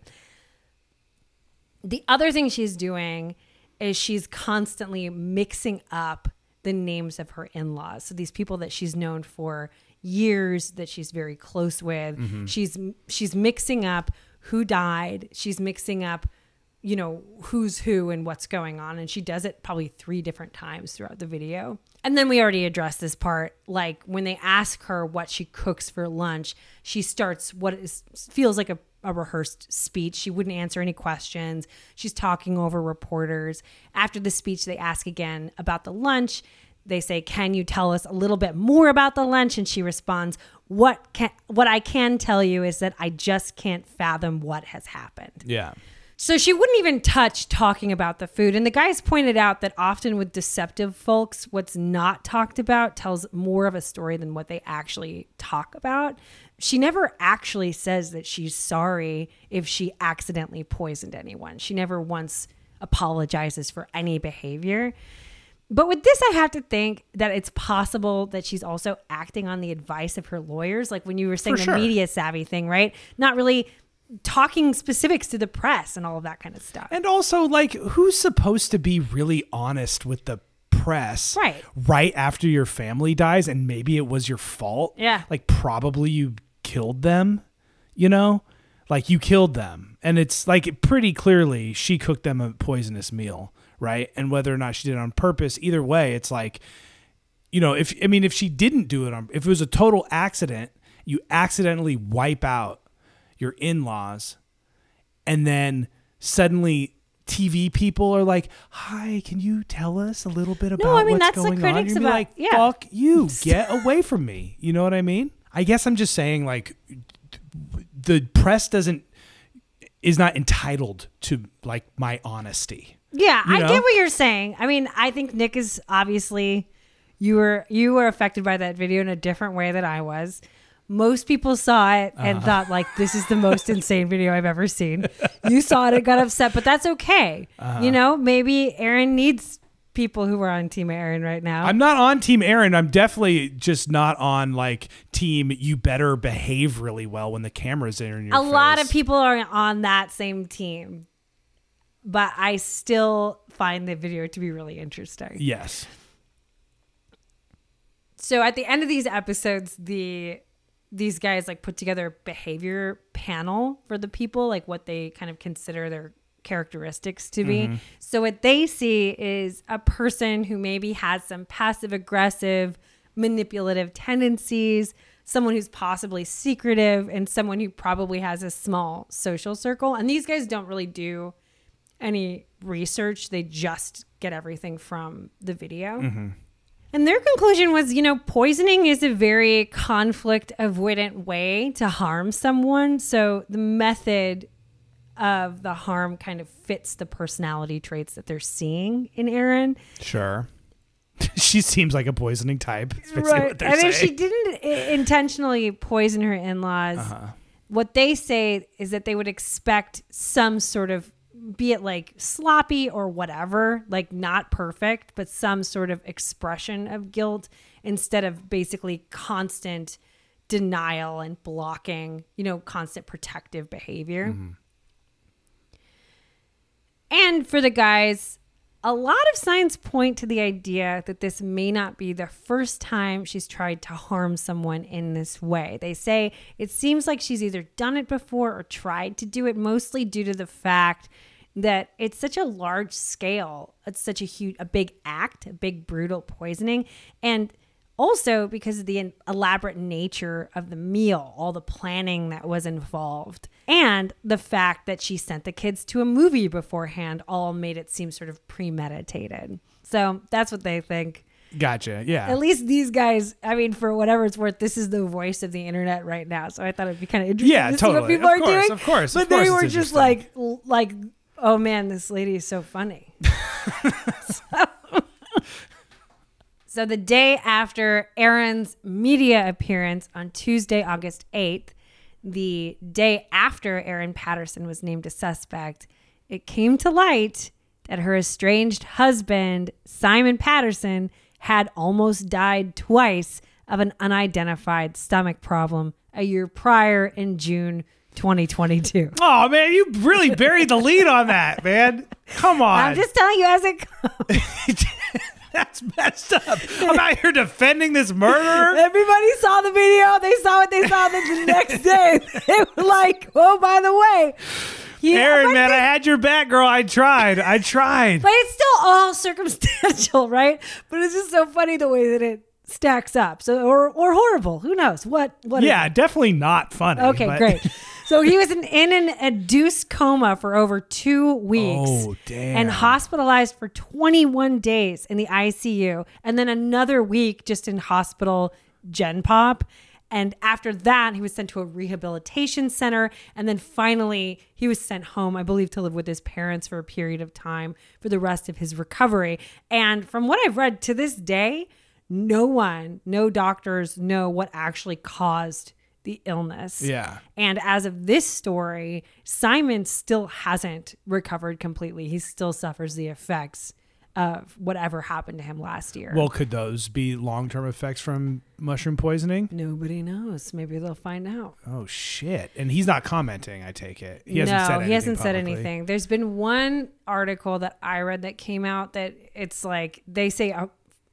The other thing she's doing is she's constantly mixing up the names of her in laws. So these people that she's known for years, that she's very close with, Mm-hmm. she's she's mixing up who died. She's mixing up, you know, who's who and what's going on. And she does it probably three different times throughout the video. And then we already addressed this part. Like when they ask her what she cooks for lunch, she starts what is feels like a, a rehearsed speech. She wouldn't answer any questions. She's talking over reporters. After the speech, they ask again about the lunch. They say, can you tell us a little bit more about the lunch? And she responds, what can what I can tell you is that I just can't fathom what has happened. Yeah. So she wouldn't even touch talking about the food. And the guys pointed out that often with deceptive folks, what's not talked about tells more of a story than what they actually talk about. She never actually says that she's sorry if she accidentally poisoned anyone. She never once apologizes for any behavior. But with this, I have to think that it's possible that she's also acting on the advice of her lawyers. Like when you were saying For the sure. media savvy thing, right? Not really talking specifics to the press and all of that kind of stuff. And also, like, who's supposed to be really honest with the press Right. right after your family dies and maybe it was your fault? Yeah. Like, probably you killed them, you know? Like, you killed them. And it's like pretty clearly she cooked them a poisonous meal, right? And whether or not she did it on purpose, either way, it's like, you know, if, I mean, if she didn't do it on, if it was a total accident, you accidentally wipe out your in-laws and then suddenly T V people are like, hi, can you tell us a little bit about I mean, what's that's the going on? critics You'd be about- like, yeah. fuck you, get away from me. You know what I mean? I guess I'm just saying, like, the press doesn't, is not entitled to, like, my honesty. Yeah, You I know? get what you're saying. I mean, I think Nick is obviously you were you were affected by that video in a different way than I was. Most people saw it and uh-huh. thought like, this is the most insane video I've ever seen. You saw it and got upset, but that's okay. Uh-huh. You know, maybe Aaron needs people who are on Team Aaron right now. I'm not on Team Aaron. I'm definitely just not on like team you better behave really well when the camera's in your A face. lot of people are on that same team, but I still find the video to be really interesting. Yes. So at the end of these episodes, the these guys like put together a behavior panel for the people, like what they kind of consider their characteristics to be. Mm-hmm. So what they see is a person who maybe has some passive aggressive, manipulative tendencies, someone who's possibly secretive, and someone who probably has a small social circle. And these guys don't really do any research. They just get everything from the video. Mm-hmm. And their conclusion was, you know, poisoning is a very conflict avoidant way to harm someone. So the method of the harm kind of fits the personality traits that they're seeing in Aaron. Sure. She seems like a poisoning type. Right. And saying. If she didn't I- intentionally poison her in-laws, uh-huh. what they say is that they would expect some sort of, be it like sloppy or whatever, like not perfect, but some sort of expression of guilt instead of basically constant denial and blocking, you know, constant protective behavior. Mm-hmm. And for the guys, a lot of signs point to the idea that this may not be the first time she's tried to harm someone in this way. They say it seems like she's either done it before or tried to do it, mostly due to the fact that it's such a large scale. It's such a huge, a big act, a big brutal poisoning. And also because of the elaborate nature of the meal, all the planning that was involved, and the fact that she sent the kids to a movie beforehand all made it seem sort of premeditated. So that's what they think. Gotcha. Yeah. At least these guys, I mean, for whatever it's worth, this is the voice of the internet right now. So I thought it'd be kind of interesting yeah, to totally. see what people of are course, doing. Of course, But of course they were just like, like, oh man, this lady is so funny. so, so the day after Aaron's media appearance on Tuesday, August eighth, the day after Aaron Patterson was named a suspect, it came to light that her estranged husband, Simon Patterson, had almost died twice of an unidentified stomach problem a year prior in June twenty twenty-two. Oh, man, you really buried the lead on that, man. Come on. I'm just telling you as it goes. That's messed up. I'm out here defending this murderer. Everybody saw the video. They saw what they saw. Then the next day, they were like, oh, by the way. Yeah, Aaron, man, I had your back, girl. I tried. I tried. But it's still all circumstantial, right? But it's just so funny the way that it stacks up. So, or or horrible. Who knows? What? What? Yeah, definitely not funny. Okay, but... great. So he was in, in an induced coma for over two weeks. Oh, damn. And hospitalized for twenty-one days in the I C U. And then another week just in hospital Gen Pop. And after that, he was sent to a rehabilitation center. And then finally, he was sent home, I believe, to live with his parents for a period of time for the rest of his recovery. And from what I've read to this day, no one, no doctors know what actually caused the illness. Yeah. And as of this story, Simon still hasn't recovered completely. He still suffers the effects of whatever happened to him last year. Well, could those be long-term effects from mushroom poisoning? Nobody knows. Maybe they'll find out. Oh, shit. And he's not commenting, I take it. He hasn't no, said anything he hasn't publicly. said anything. There's been one article that I read that came out that it's like, they say a,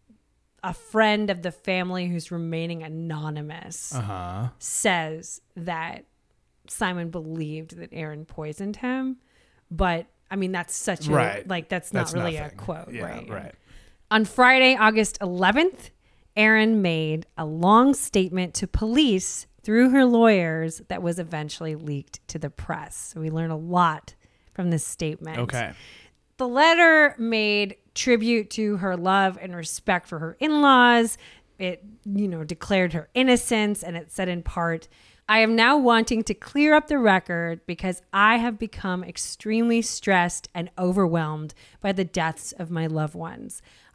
a friend of the family who's remaining anonymous uh-huh. says that Simon believed that Aaron poisoned him. But I mean, that's such a, right. like, that's not that's really nothing. a quote, yeah, right? right. On Friday, August eleventh, Aaron made a long statement to police through her lawyers that was eventually leaked to the press. So we learn a lot from this statement. Okay. The letter made tribute to her love and respect for her in-laws. It, you know, declared her innocence, and it said in part, I am now wanting to clear up the record because I have become extremely stressed and overwhelmed by the deaths of my loved ones.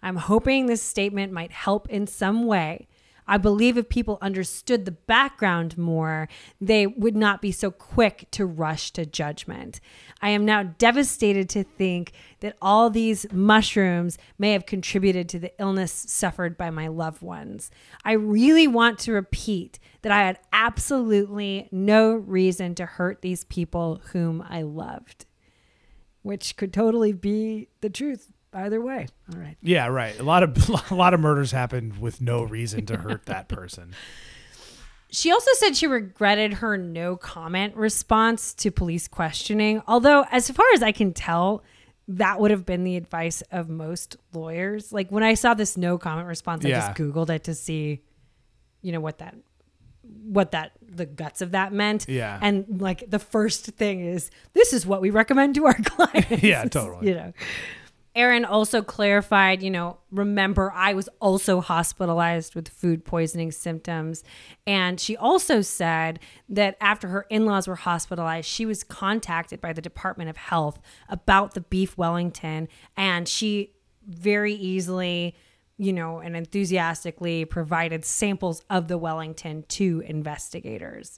I'm hoping this statement might help in some way. I believe if people understood the background more, they would not be so quick to rush to judgment. I am now devastated to think that all these mushrooms may have contributed to the illness suffered by my loved ones. I really want to repeat that I had absolutely no reason to hurt these people whom I loved, which could totally be the truth. Either way. All right. Yeah, right. A lot of a lot of murders happened with no reason to hurt that person. She also said she regretted her no comment response to police questioning, although as far as I can tell, that would have been the advice of most lawyers. Like when I saw this no comment response, I Yeah. just Googled it to see, you know, what that what that the guts of that meant. Yeah. And like the first thing is, this is what we recommend to our clients. Yeah, totally. You know. Erin also clarified, you know, remember, I was also hospitalized with food poisoning symptoms. And she also said that after her in-laws were hospitalized, she was contacted by the Department of Health about the beef Wellington. And she very easily, you know, and enthusiastically provided samples of the Wellington to investigators.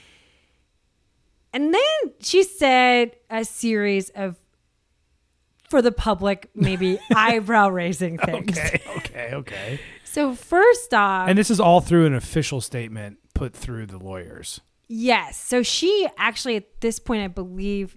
And then she said a series of, for the public, maybe eyebrow raising things. Okay, okay, okay. So first off, And this is all through an official statement put through the lawyers. yes. So she actually, at this point, I believe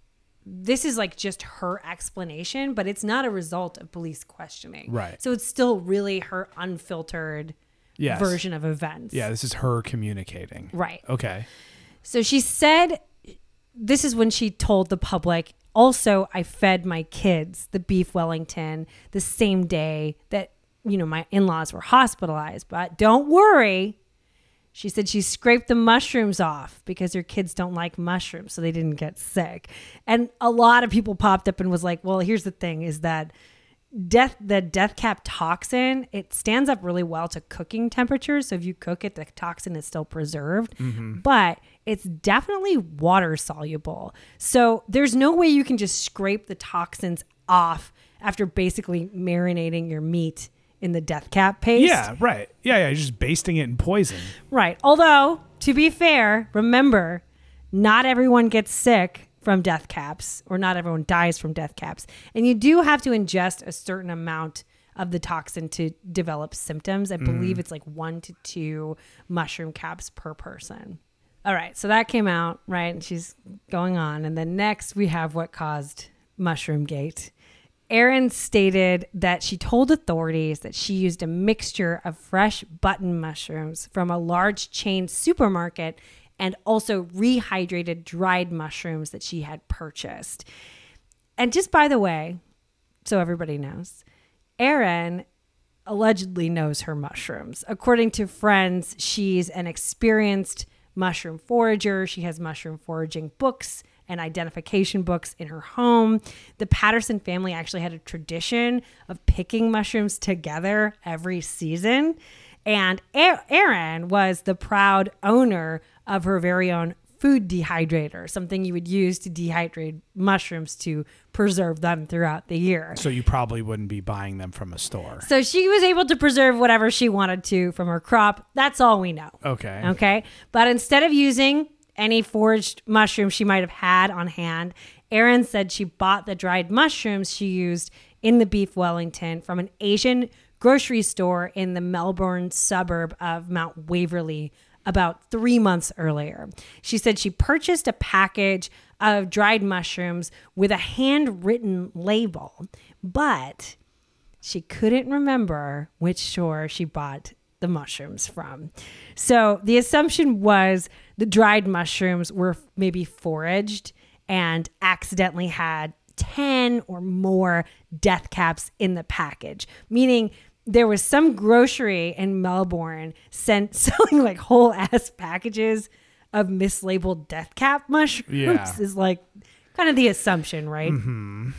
this is like just her explanation, but it's not a result of police questioning. Right. So it's still really her unfiltered Yes. version of events. Yeah, this is her communicating. Right. Okay. So she said, this is when she told the public, also, I fed my kids the beef Wellington the same day that, you know, my in-laws were hospitalized. But don't worry. She said she scraped the mushrooms off because her kids don't like mushrooms, so they didn't get sick. And a lot of people popped up and was like, well, here's the thing is that death, the death cap toxin, it stands up really well to cooking temperatures. So if you cook it, the toxin is still preserved, mm-hmm. but it's definitely water soluble. So there's no way you can just scrape the toxins off after basically marinating your meat in the death cap paste. Yeah, right. Yeah, yeah, you're just basting it in poison. Right. Although, to be fair, remember, not everyone gets sick from death caps, or not everyone dies from death caps. And you do have to ingest a certain amount of the toxin to develop symptoms. I mm. believe it's like one to two mushroom caps per person. All right. So that came out, right? And she's going on. And then next we have what caused Mushroomgate. Erin stated that she told authorities that she used a mixture of fresh button mushrooms from a large chain supermarket and also rehydrated dried mushrooms that she had purchased. And just by the way, so everybody knows, Erin allegedly knows her mushrooms. According to friends, she's an experienced mushroom forager. She has mushroom foraging books and identification books in her home. The Patterson family actually had a tradition of picking mushrooms together every season. And Erin was the proud owner of her very own food dehydrator, something you would use to dehydrate mushrooms to preserve them throughout the year. So you probably wouldn't be buying them from a store. So she was able to preserve whatever she wanted to from her crop. That's all we know. Okay. Okay. But instead of using any foraged mushrooms she might have had on hand, Erin said she bought the dried mushrooms she used in the beef Wellington from an Asian grocery store in the Melbourne suburb of Mount Waverley about three months earlier. She said she purchased a package of dried mushrooms with a handwritten label, but she couldn't remember which store she bought the mushrooms from. So the assumption was the dried mushrooms were maybe foraged and accidentally had ten or more death caps in the package, meaning there was some grocery in Melbourne sent selling like whole ass packages of mislabeled death cap mushrooms. Yeah. Is like kind of the assumption, right? Mm-hmm.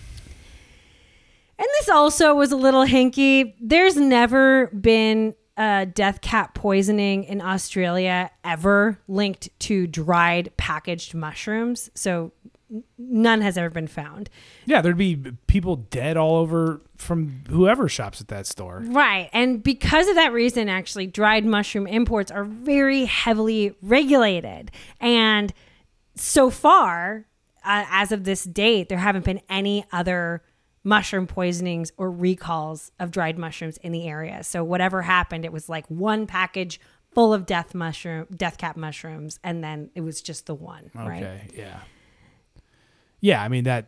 And this also was a little hinky. There's never been uh, death cap poisoning in Australia ever linked to dried packaged mushrooms. So none has ever been found. Yeah, there'd be people dead all over from whoever shops at that store. Right. And because of that reason, actually, dried mushroom imports are very heavily regulated. And so far, uh, as of this date, there haven't been any other mushroom poisonings or recalls of dried mushrooms in the area. So whatever happened, it was like one package full of death mushroom, death cap mushrooms, and then it was just the one. Okay, right? yeah. Yeah, I mean, that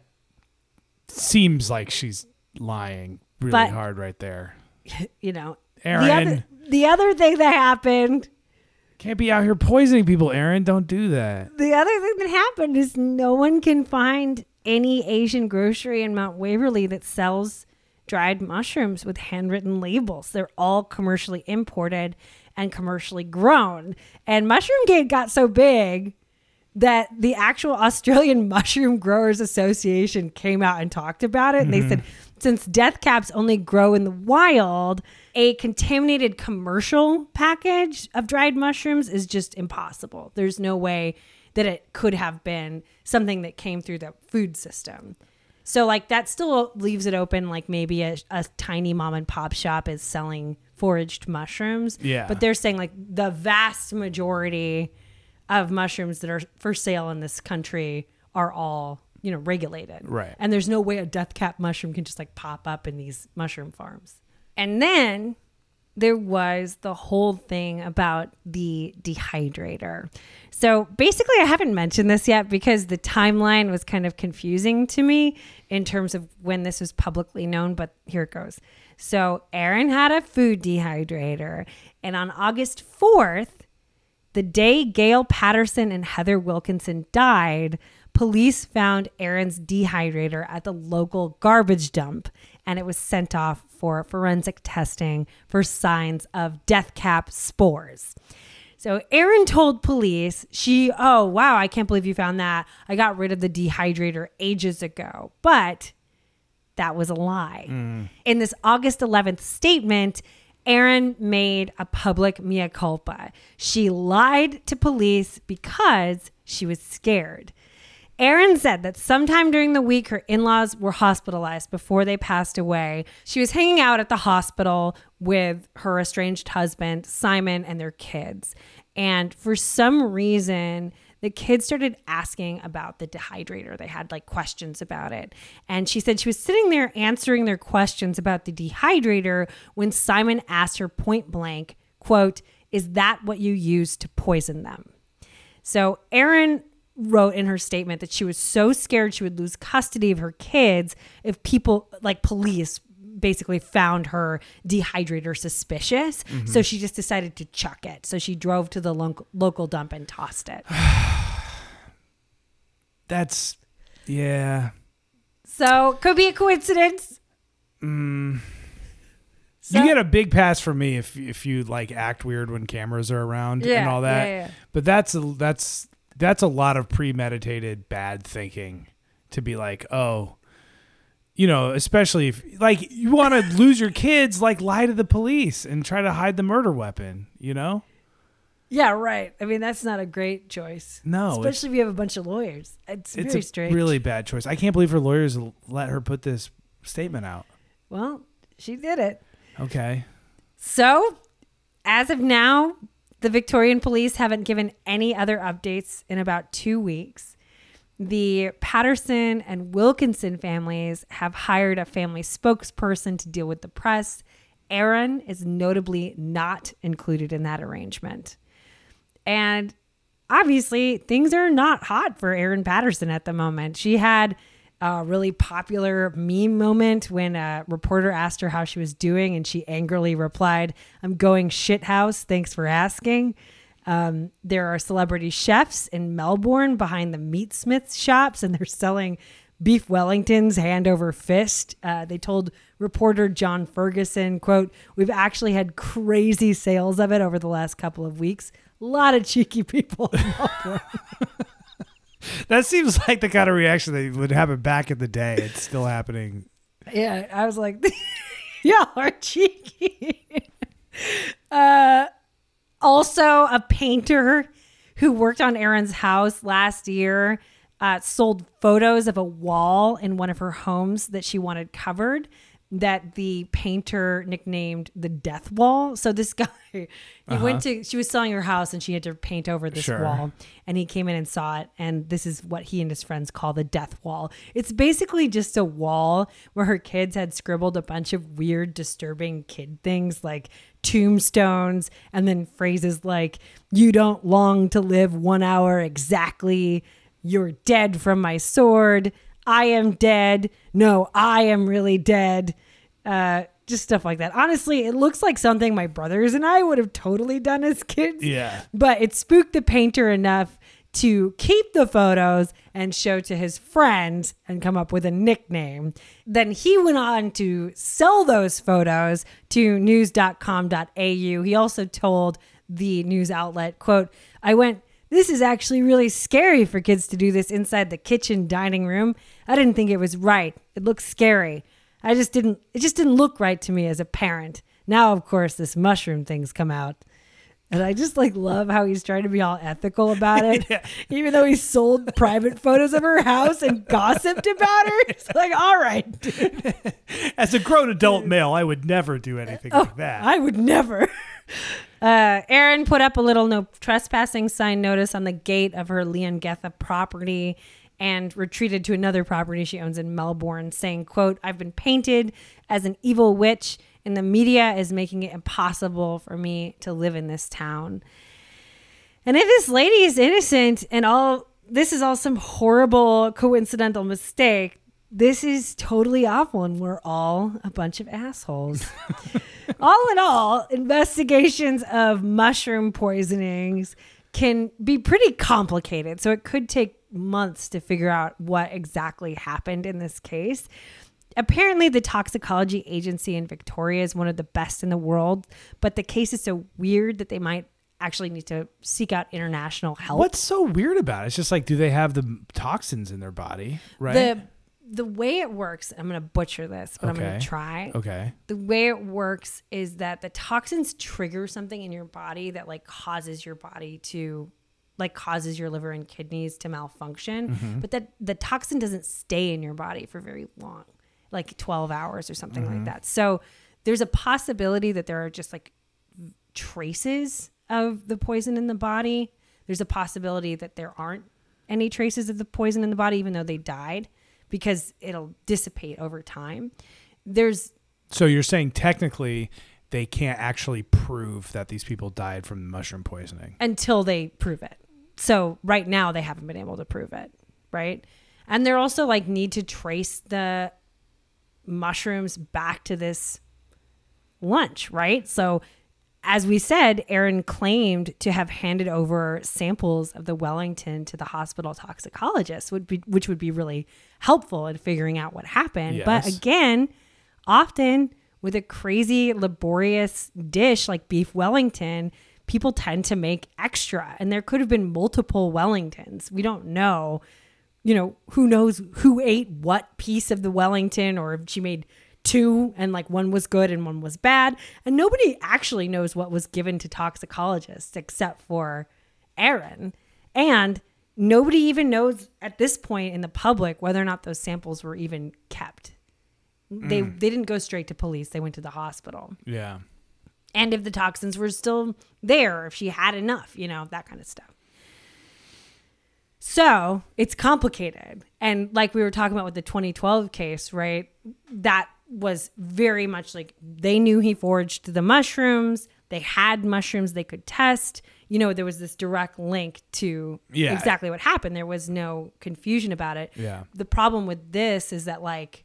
seems like she's lying really But- hard right there. You know, Aaron. The other, the other thing that happened, Can't be out here poisoning people, Aaron. Don't do that. the other thing that happened is no one can find any Asian grocery in Mount Waverly that sells dried mushrooms with handwritten labels. They're all commercially imported and commercially grown. And Mushroomgate got so big that the actual Australian Mushroom Growers Association came out and talked about it. And Mm-hmm. they said, since death caps only grow in the wild, a contaminated commercial package of dried mushrooms is just impossible. There's no way that it could have been something that came through the food system. So like that still leaves it open, like maybe a, a tiny mom and pop shop is selling foraged mushrooms. Yeah. But they're saying like the vast majority of mushrooms that are for sale in this country are all, you know, regulated. Right. And there's no way a death cap mushroom can just like pop up in these mushroom farms. And then there was the whole thing about the dehydrator. So basically, I haven't mentioned this yet because the timeline was kind of confusing to me in terms of when this was publicly known, but here it goes. So Aaron had a food dehydrator, and on August fourth, the day Gail Patterson and Heather Wilkinson died, police found Aaron's dehydrator at the local garbage dump, and it was sent off for forensic testing for signs of death cap spores. So Aaron told police, she, oh, wow, I can't believe you found that. I got rid of the dehydrator ages ago. But that was a lie. Mm. In this August eleventh statement, Aaron made a public mea culpa. She lied to police because she was scared. Aaron said that sometime during the week, her in-laws were hospitalized before they passed away. She was hanging out at the hospital with her estranged husband, Simon, and their kids. And for some reason, the kids started asking about the dehydrator. They had like questions about it. And she said she was sitting there answering their questions about the dehydrator when Simon asked her point blank, quote, "Is that what you use to poison them?" So Aaron wrote in her statement that she was so scared she would lose custody of her kids if people like police basically found her dehydrator suspicious. Mm-hmm. So she just decided to chuck it. So she drove to the lo- local dump and tossed it. That's, yeah. So could be a coincidence. Mm. So, you get a big pass from me if if you like act weird when cameras are around yeah, and all that. Yeah, yeah. But that's a, that's that's a lot of premeditated bad thinking to be like, oh, you know, especially if like you want to lose your kids, like lie to the police and try to hide the murder weapon, you know? Yeah, right. I mean, that's not a great choice. No, especially if you have a bunch of lawyers. It's, it's very a strange. really bad choice. I can't believe her lawyers let her put this statement out. Well, she did it. Okay. So, as of now, the Victorian police haven't given any other updates in about two weeks. The Patterson and Wilkinson families have hired a family spokesperson to deal with the press. Aaron is notably not included in that arrangement. And obviously, things are not hot for Erin Patterson at the moment. She had a really popular meme moment when a reporter asked her how she was doing, and she angrily replied, "I'm going shithouse. Thanks for asking." Um, there are celebrity chefs in Melbourne behind the Meat Smiths shops, and they're selling beef Wellingtons hand over fist. Uh, they told reporter John Ferguson, quote, "We've actually had crazy sales of it over the last couple of weeks. A lot of cheeky people in Melbourne." That seems like the kind of reaction that would happen back in the day. It's still happening. Yeah, I was like, y'all are cheeky. uh, also, a painter who worked on Aaron's house last year uh, sold photos of a wall in one of her homes that she wanted covered, that the painter nicknamed the Death Wall. So this guy, he uh-huh. went to, she was selling her house and she had to paint over this sure. wall, and he came in and saw it. And this is what he and his friends call the Death Wall. It's basically just a wall where her kids had scribbled a bunch of weird, disturbing kid things like tombstones, and then phrases like, "You don't long to live one hour exactly. You're dead from my sword. I am dead. No, I am really dead." Uh, just stuff like that. Honestly, it looks like something my brothers and I would have totally done as kids. Yeah. But it spooked the painter enough to keep the photos and show to his friends and come up with a nickname. Then he went on to sell those photos to news dot com dot a u. He also told the news outlet, quote, "I went, this is actually really scary for kids to do this inside the kitchen dining room. I didn't think it was right. It looks scary. I just didn't, it just didn't look right to me as a parent. Now, of course, this mushroom thing's come out." And I just like love how he's trying to be all ethical about it. Yeah. Even though he sold private photos of her house and gossiped about her. It's like, all right, dude. As a grown adult male, I would never do anything oh, like that. I would never. Uh, Erin put up a little no trespassing sign notice on the gate of her Leongatha property and retreated to another property she owns in Melbourne, saying, quote, "I've been painted as an evil witch, and the media is making it impossible for me to live in this town." And if this lady is innocent and all this is all some horrible coincidental mistake, this is totally awful, and we're all a bunch of assholes. All in all, investigations of mushroom poisonings can be pretty complicated, so it could take months to figure out what exactly happened in this case. Apparently, the toxicology agency in Victoria is one of the best in the world, but the case is so weird that they might actually need to seek out international help. What's so weird about it? It's just like, do they have the toxins in their body, right? The the way it works, I'm going to butcher this, but okay. I'm going to try. Okay. The way it works is that the toxins trigger something in your body that like causes your body to like causes your liver and kidneys to malfunction, mm-hmm. but that the toxin doesn't stay in your body for very long, like twelve hours or something mm-hmm. like that. So there's a possibility that there are just like traces of the poison in the body. There's a possibility that there aren't any traces of the poison in the body, even though they died, because it'll dissipate over time. There's So you're saying technically they can't actually prove that these people died from mushroom poisoning until they prove it. So right now they haven't been able to prove it, right? And they're also like need to trace the mushrooms back to this lunch, right? So as we said, Erin claimed to have handed over samples of the Wellington to the hospital toxicologist, would be, which would be really helpful in figuring out what happened. Yes. But again, often with a crazy laborious dish like beef Wellington, people tend to make extra, and there could have been multiple Wellingtons. We don't know, you know, who knows who ate what piece of the Wellington, or if she made two and like one was good and one was bad. And nobody actually knows what was given to toxicologists except for Erin. And nobody even knows at this point in the public whether or not those samples were even kept. They mm. they didn't go straight to police. They went to the hospital. Yeah. And if the toxins were still there, if she had enough, you know, that kind of stuff. So it's complicated. And like we were talking about with the twenty twelve case, right? That was very much like they knew he forged the mushrooms. They had mushrooms they could test. You know, there was this direct link to yeah. exactly what happened. There was no confusion about it. Yeah. The problem with this is that like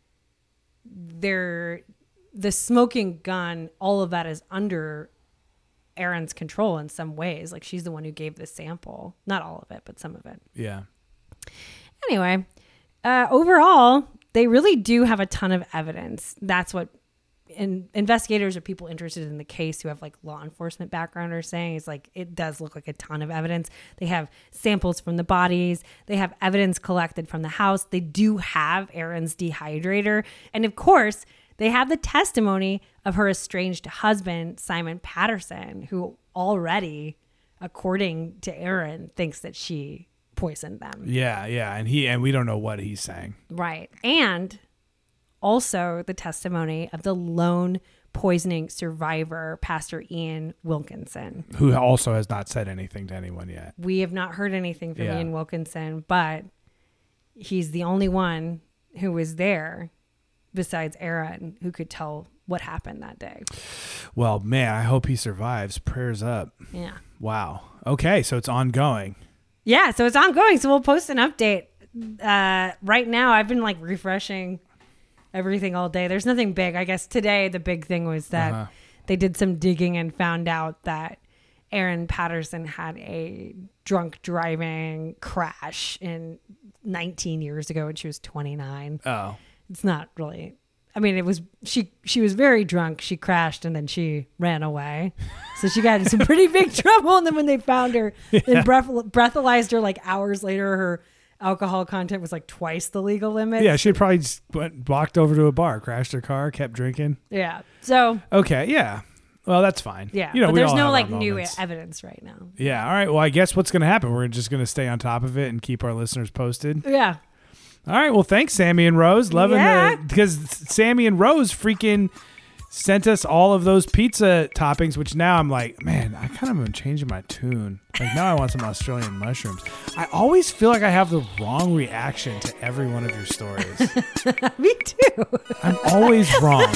there, the smoking gun, all of that is under Erin's control in some ways. Like she's the one who gave the sample, not all of it, but some of it. Yeah. Anyway, uh, overall, they really do have a ton of evidence. That's what in, investigators or people interested in the case who have like law enforcement background are saying is like, it does look like a ton of evidence. They have samples from the bodies. They have evidence collected from the house. They do have Erin's dehydrator. And of course, they have the testimony of her estranged husband, Simon Patterson, who already, according to Erin, thinks that she poisoned them. Yeah, yeah, and he and we don't know what he's saying. Right. And also the testimony of the lone poisoning survivor, Pastor Ian Wilkinson, who also has not said anything to anyone yet. We have not heard anything from Yeah. Ian Wilkinson, but he's the only one who was there besides Aaron who could tell what happened that day. Well, man, I hope he survives. Prayers up. Yeah. Wow. Okay, so it's ongoing. Yeah, so it's ongoing. So we'll post an update. Uh, right now, I've been like refreshing everything all day. There's nothing big. I guess today the big thing was that Uh-huh. they did some digging and found out that Erin Patterson had a drunk driving crash in nineteen years ago when she was twenty-nine. Oh. It's not really. I mean, it was she. She was very drunk. She crashed and then she ran away. So she got in some pretty big trouble. And then when they found her, Yeah. then breath, breathalyzed her like hours later. Her alcohol content was like twice the legal limit. Yeah, she probably just went, walked over to a bar, crashed her car, kept drinking. Yeah. So. Okay. Yeah. Well, that's fine. Yeah. You know, but we there's all no have like our new moments. evidence right now. Yeah. All right. Well, I guess what's going to happen? We're just going to stay on top of it and keep our listeners posted. Yeah. All right. Well, thanks, Sammy and Rose. Loving Yeah. the because Sammy and Rose freaking sent us all of those pizza toppings, which now I'm like, man, I kind of am changing my tune. Like now I want some Australian mushrooms. I always feel like I have the wrong reaction to every one of your stories. Me too. I'm always wrong.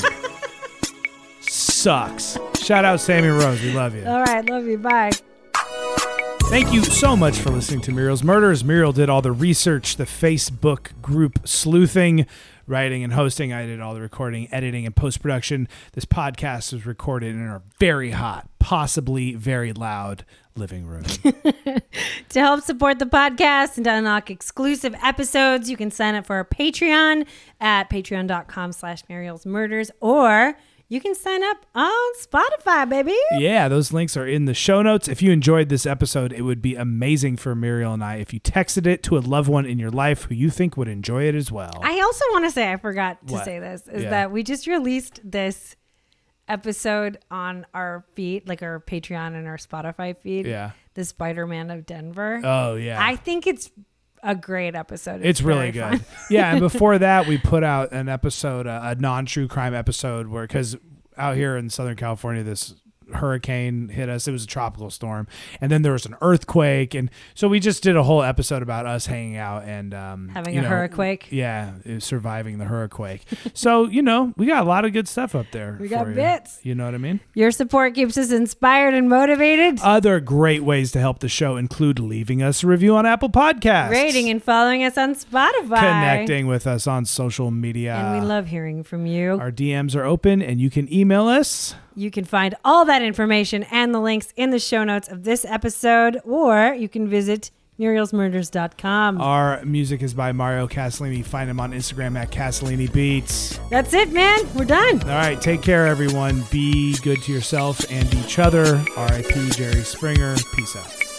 Sucks. Shout out Sammy and Rose. We love you. All right. Love you. Bye. Thank you so much for listening to Muriel's Murders. Muriel did all the research, the Facebook group sleuthing, writing and hosting. I did all the recording, editing, and post-production. This podcast was recorded in our very hot, possibly very loud living room. To help support the podcast and to unlock exclusive episodes, you can sign up for our Patreon at patreon.com slash Muriel's Murders, or you can sign up on Spotify, baby. Yeah, those links are in the show notes. If you enjoyed this episode, it would be amazing for Muriel and I if you texted it to a loved one in your life who you think would enjoy it as well. I also want to say, I forgot to What? say this, is Yeah. that we just released this episode on our feed, like our Patreon and our Spotify feed. Yeah. The Spider-Man of Denver. Oh, yeah. I think it's a great episode. It's, really very good. fun. Yeah, and before that, we put out an episode, uh, a non-true crime episode, where because out here in Southern California, this hurricane hit us. It was a tropical storm, and then there was an earthquake, and so we just did a whole episode about us hanging out and um, Having you a know, hurricane. Yeah, it was surviving the hurricane. So you know, we got a lot of good stuff up there. We for got you. bits. You know what I mean? Your support keeps us inspired and motivated. Other great ways to help the show include leaving us a review on Apple Podcasts, Rating and following us on Spotify. connecting with us on social media. And we love hearing from you. Our D Ms are open, and you can email us. You can find all that information and the links in the show notes of this episode, or you can visit Muriels Murders dot com. Our music is by Mario Castellini. Find him on Instagram at Castellini Beats. That's it, man. We're done. All right, take care, everyone. Be good to yourself and each other. R I P Jerry Springer. Peace out.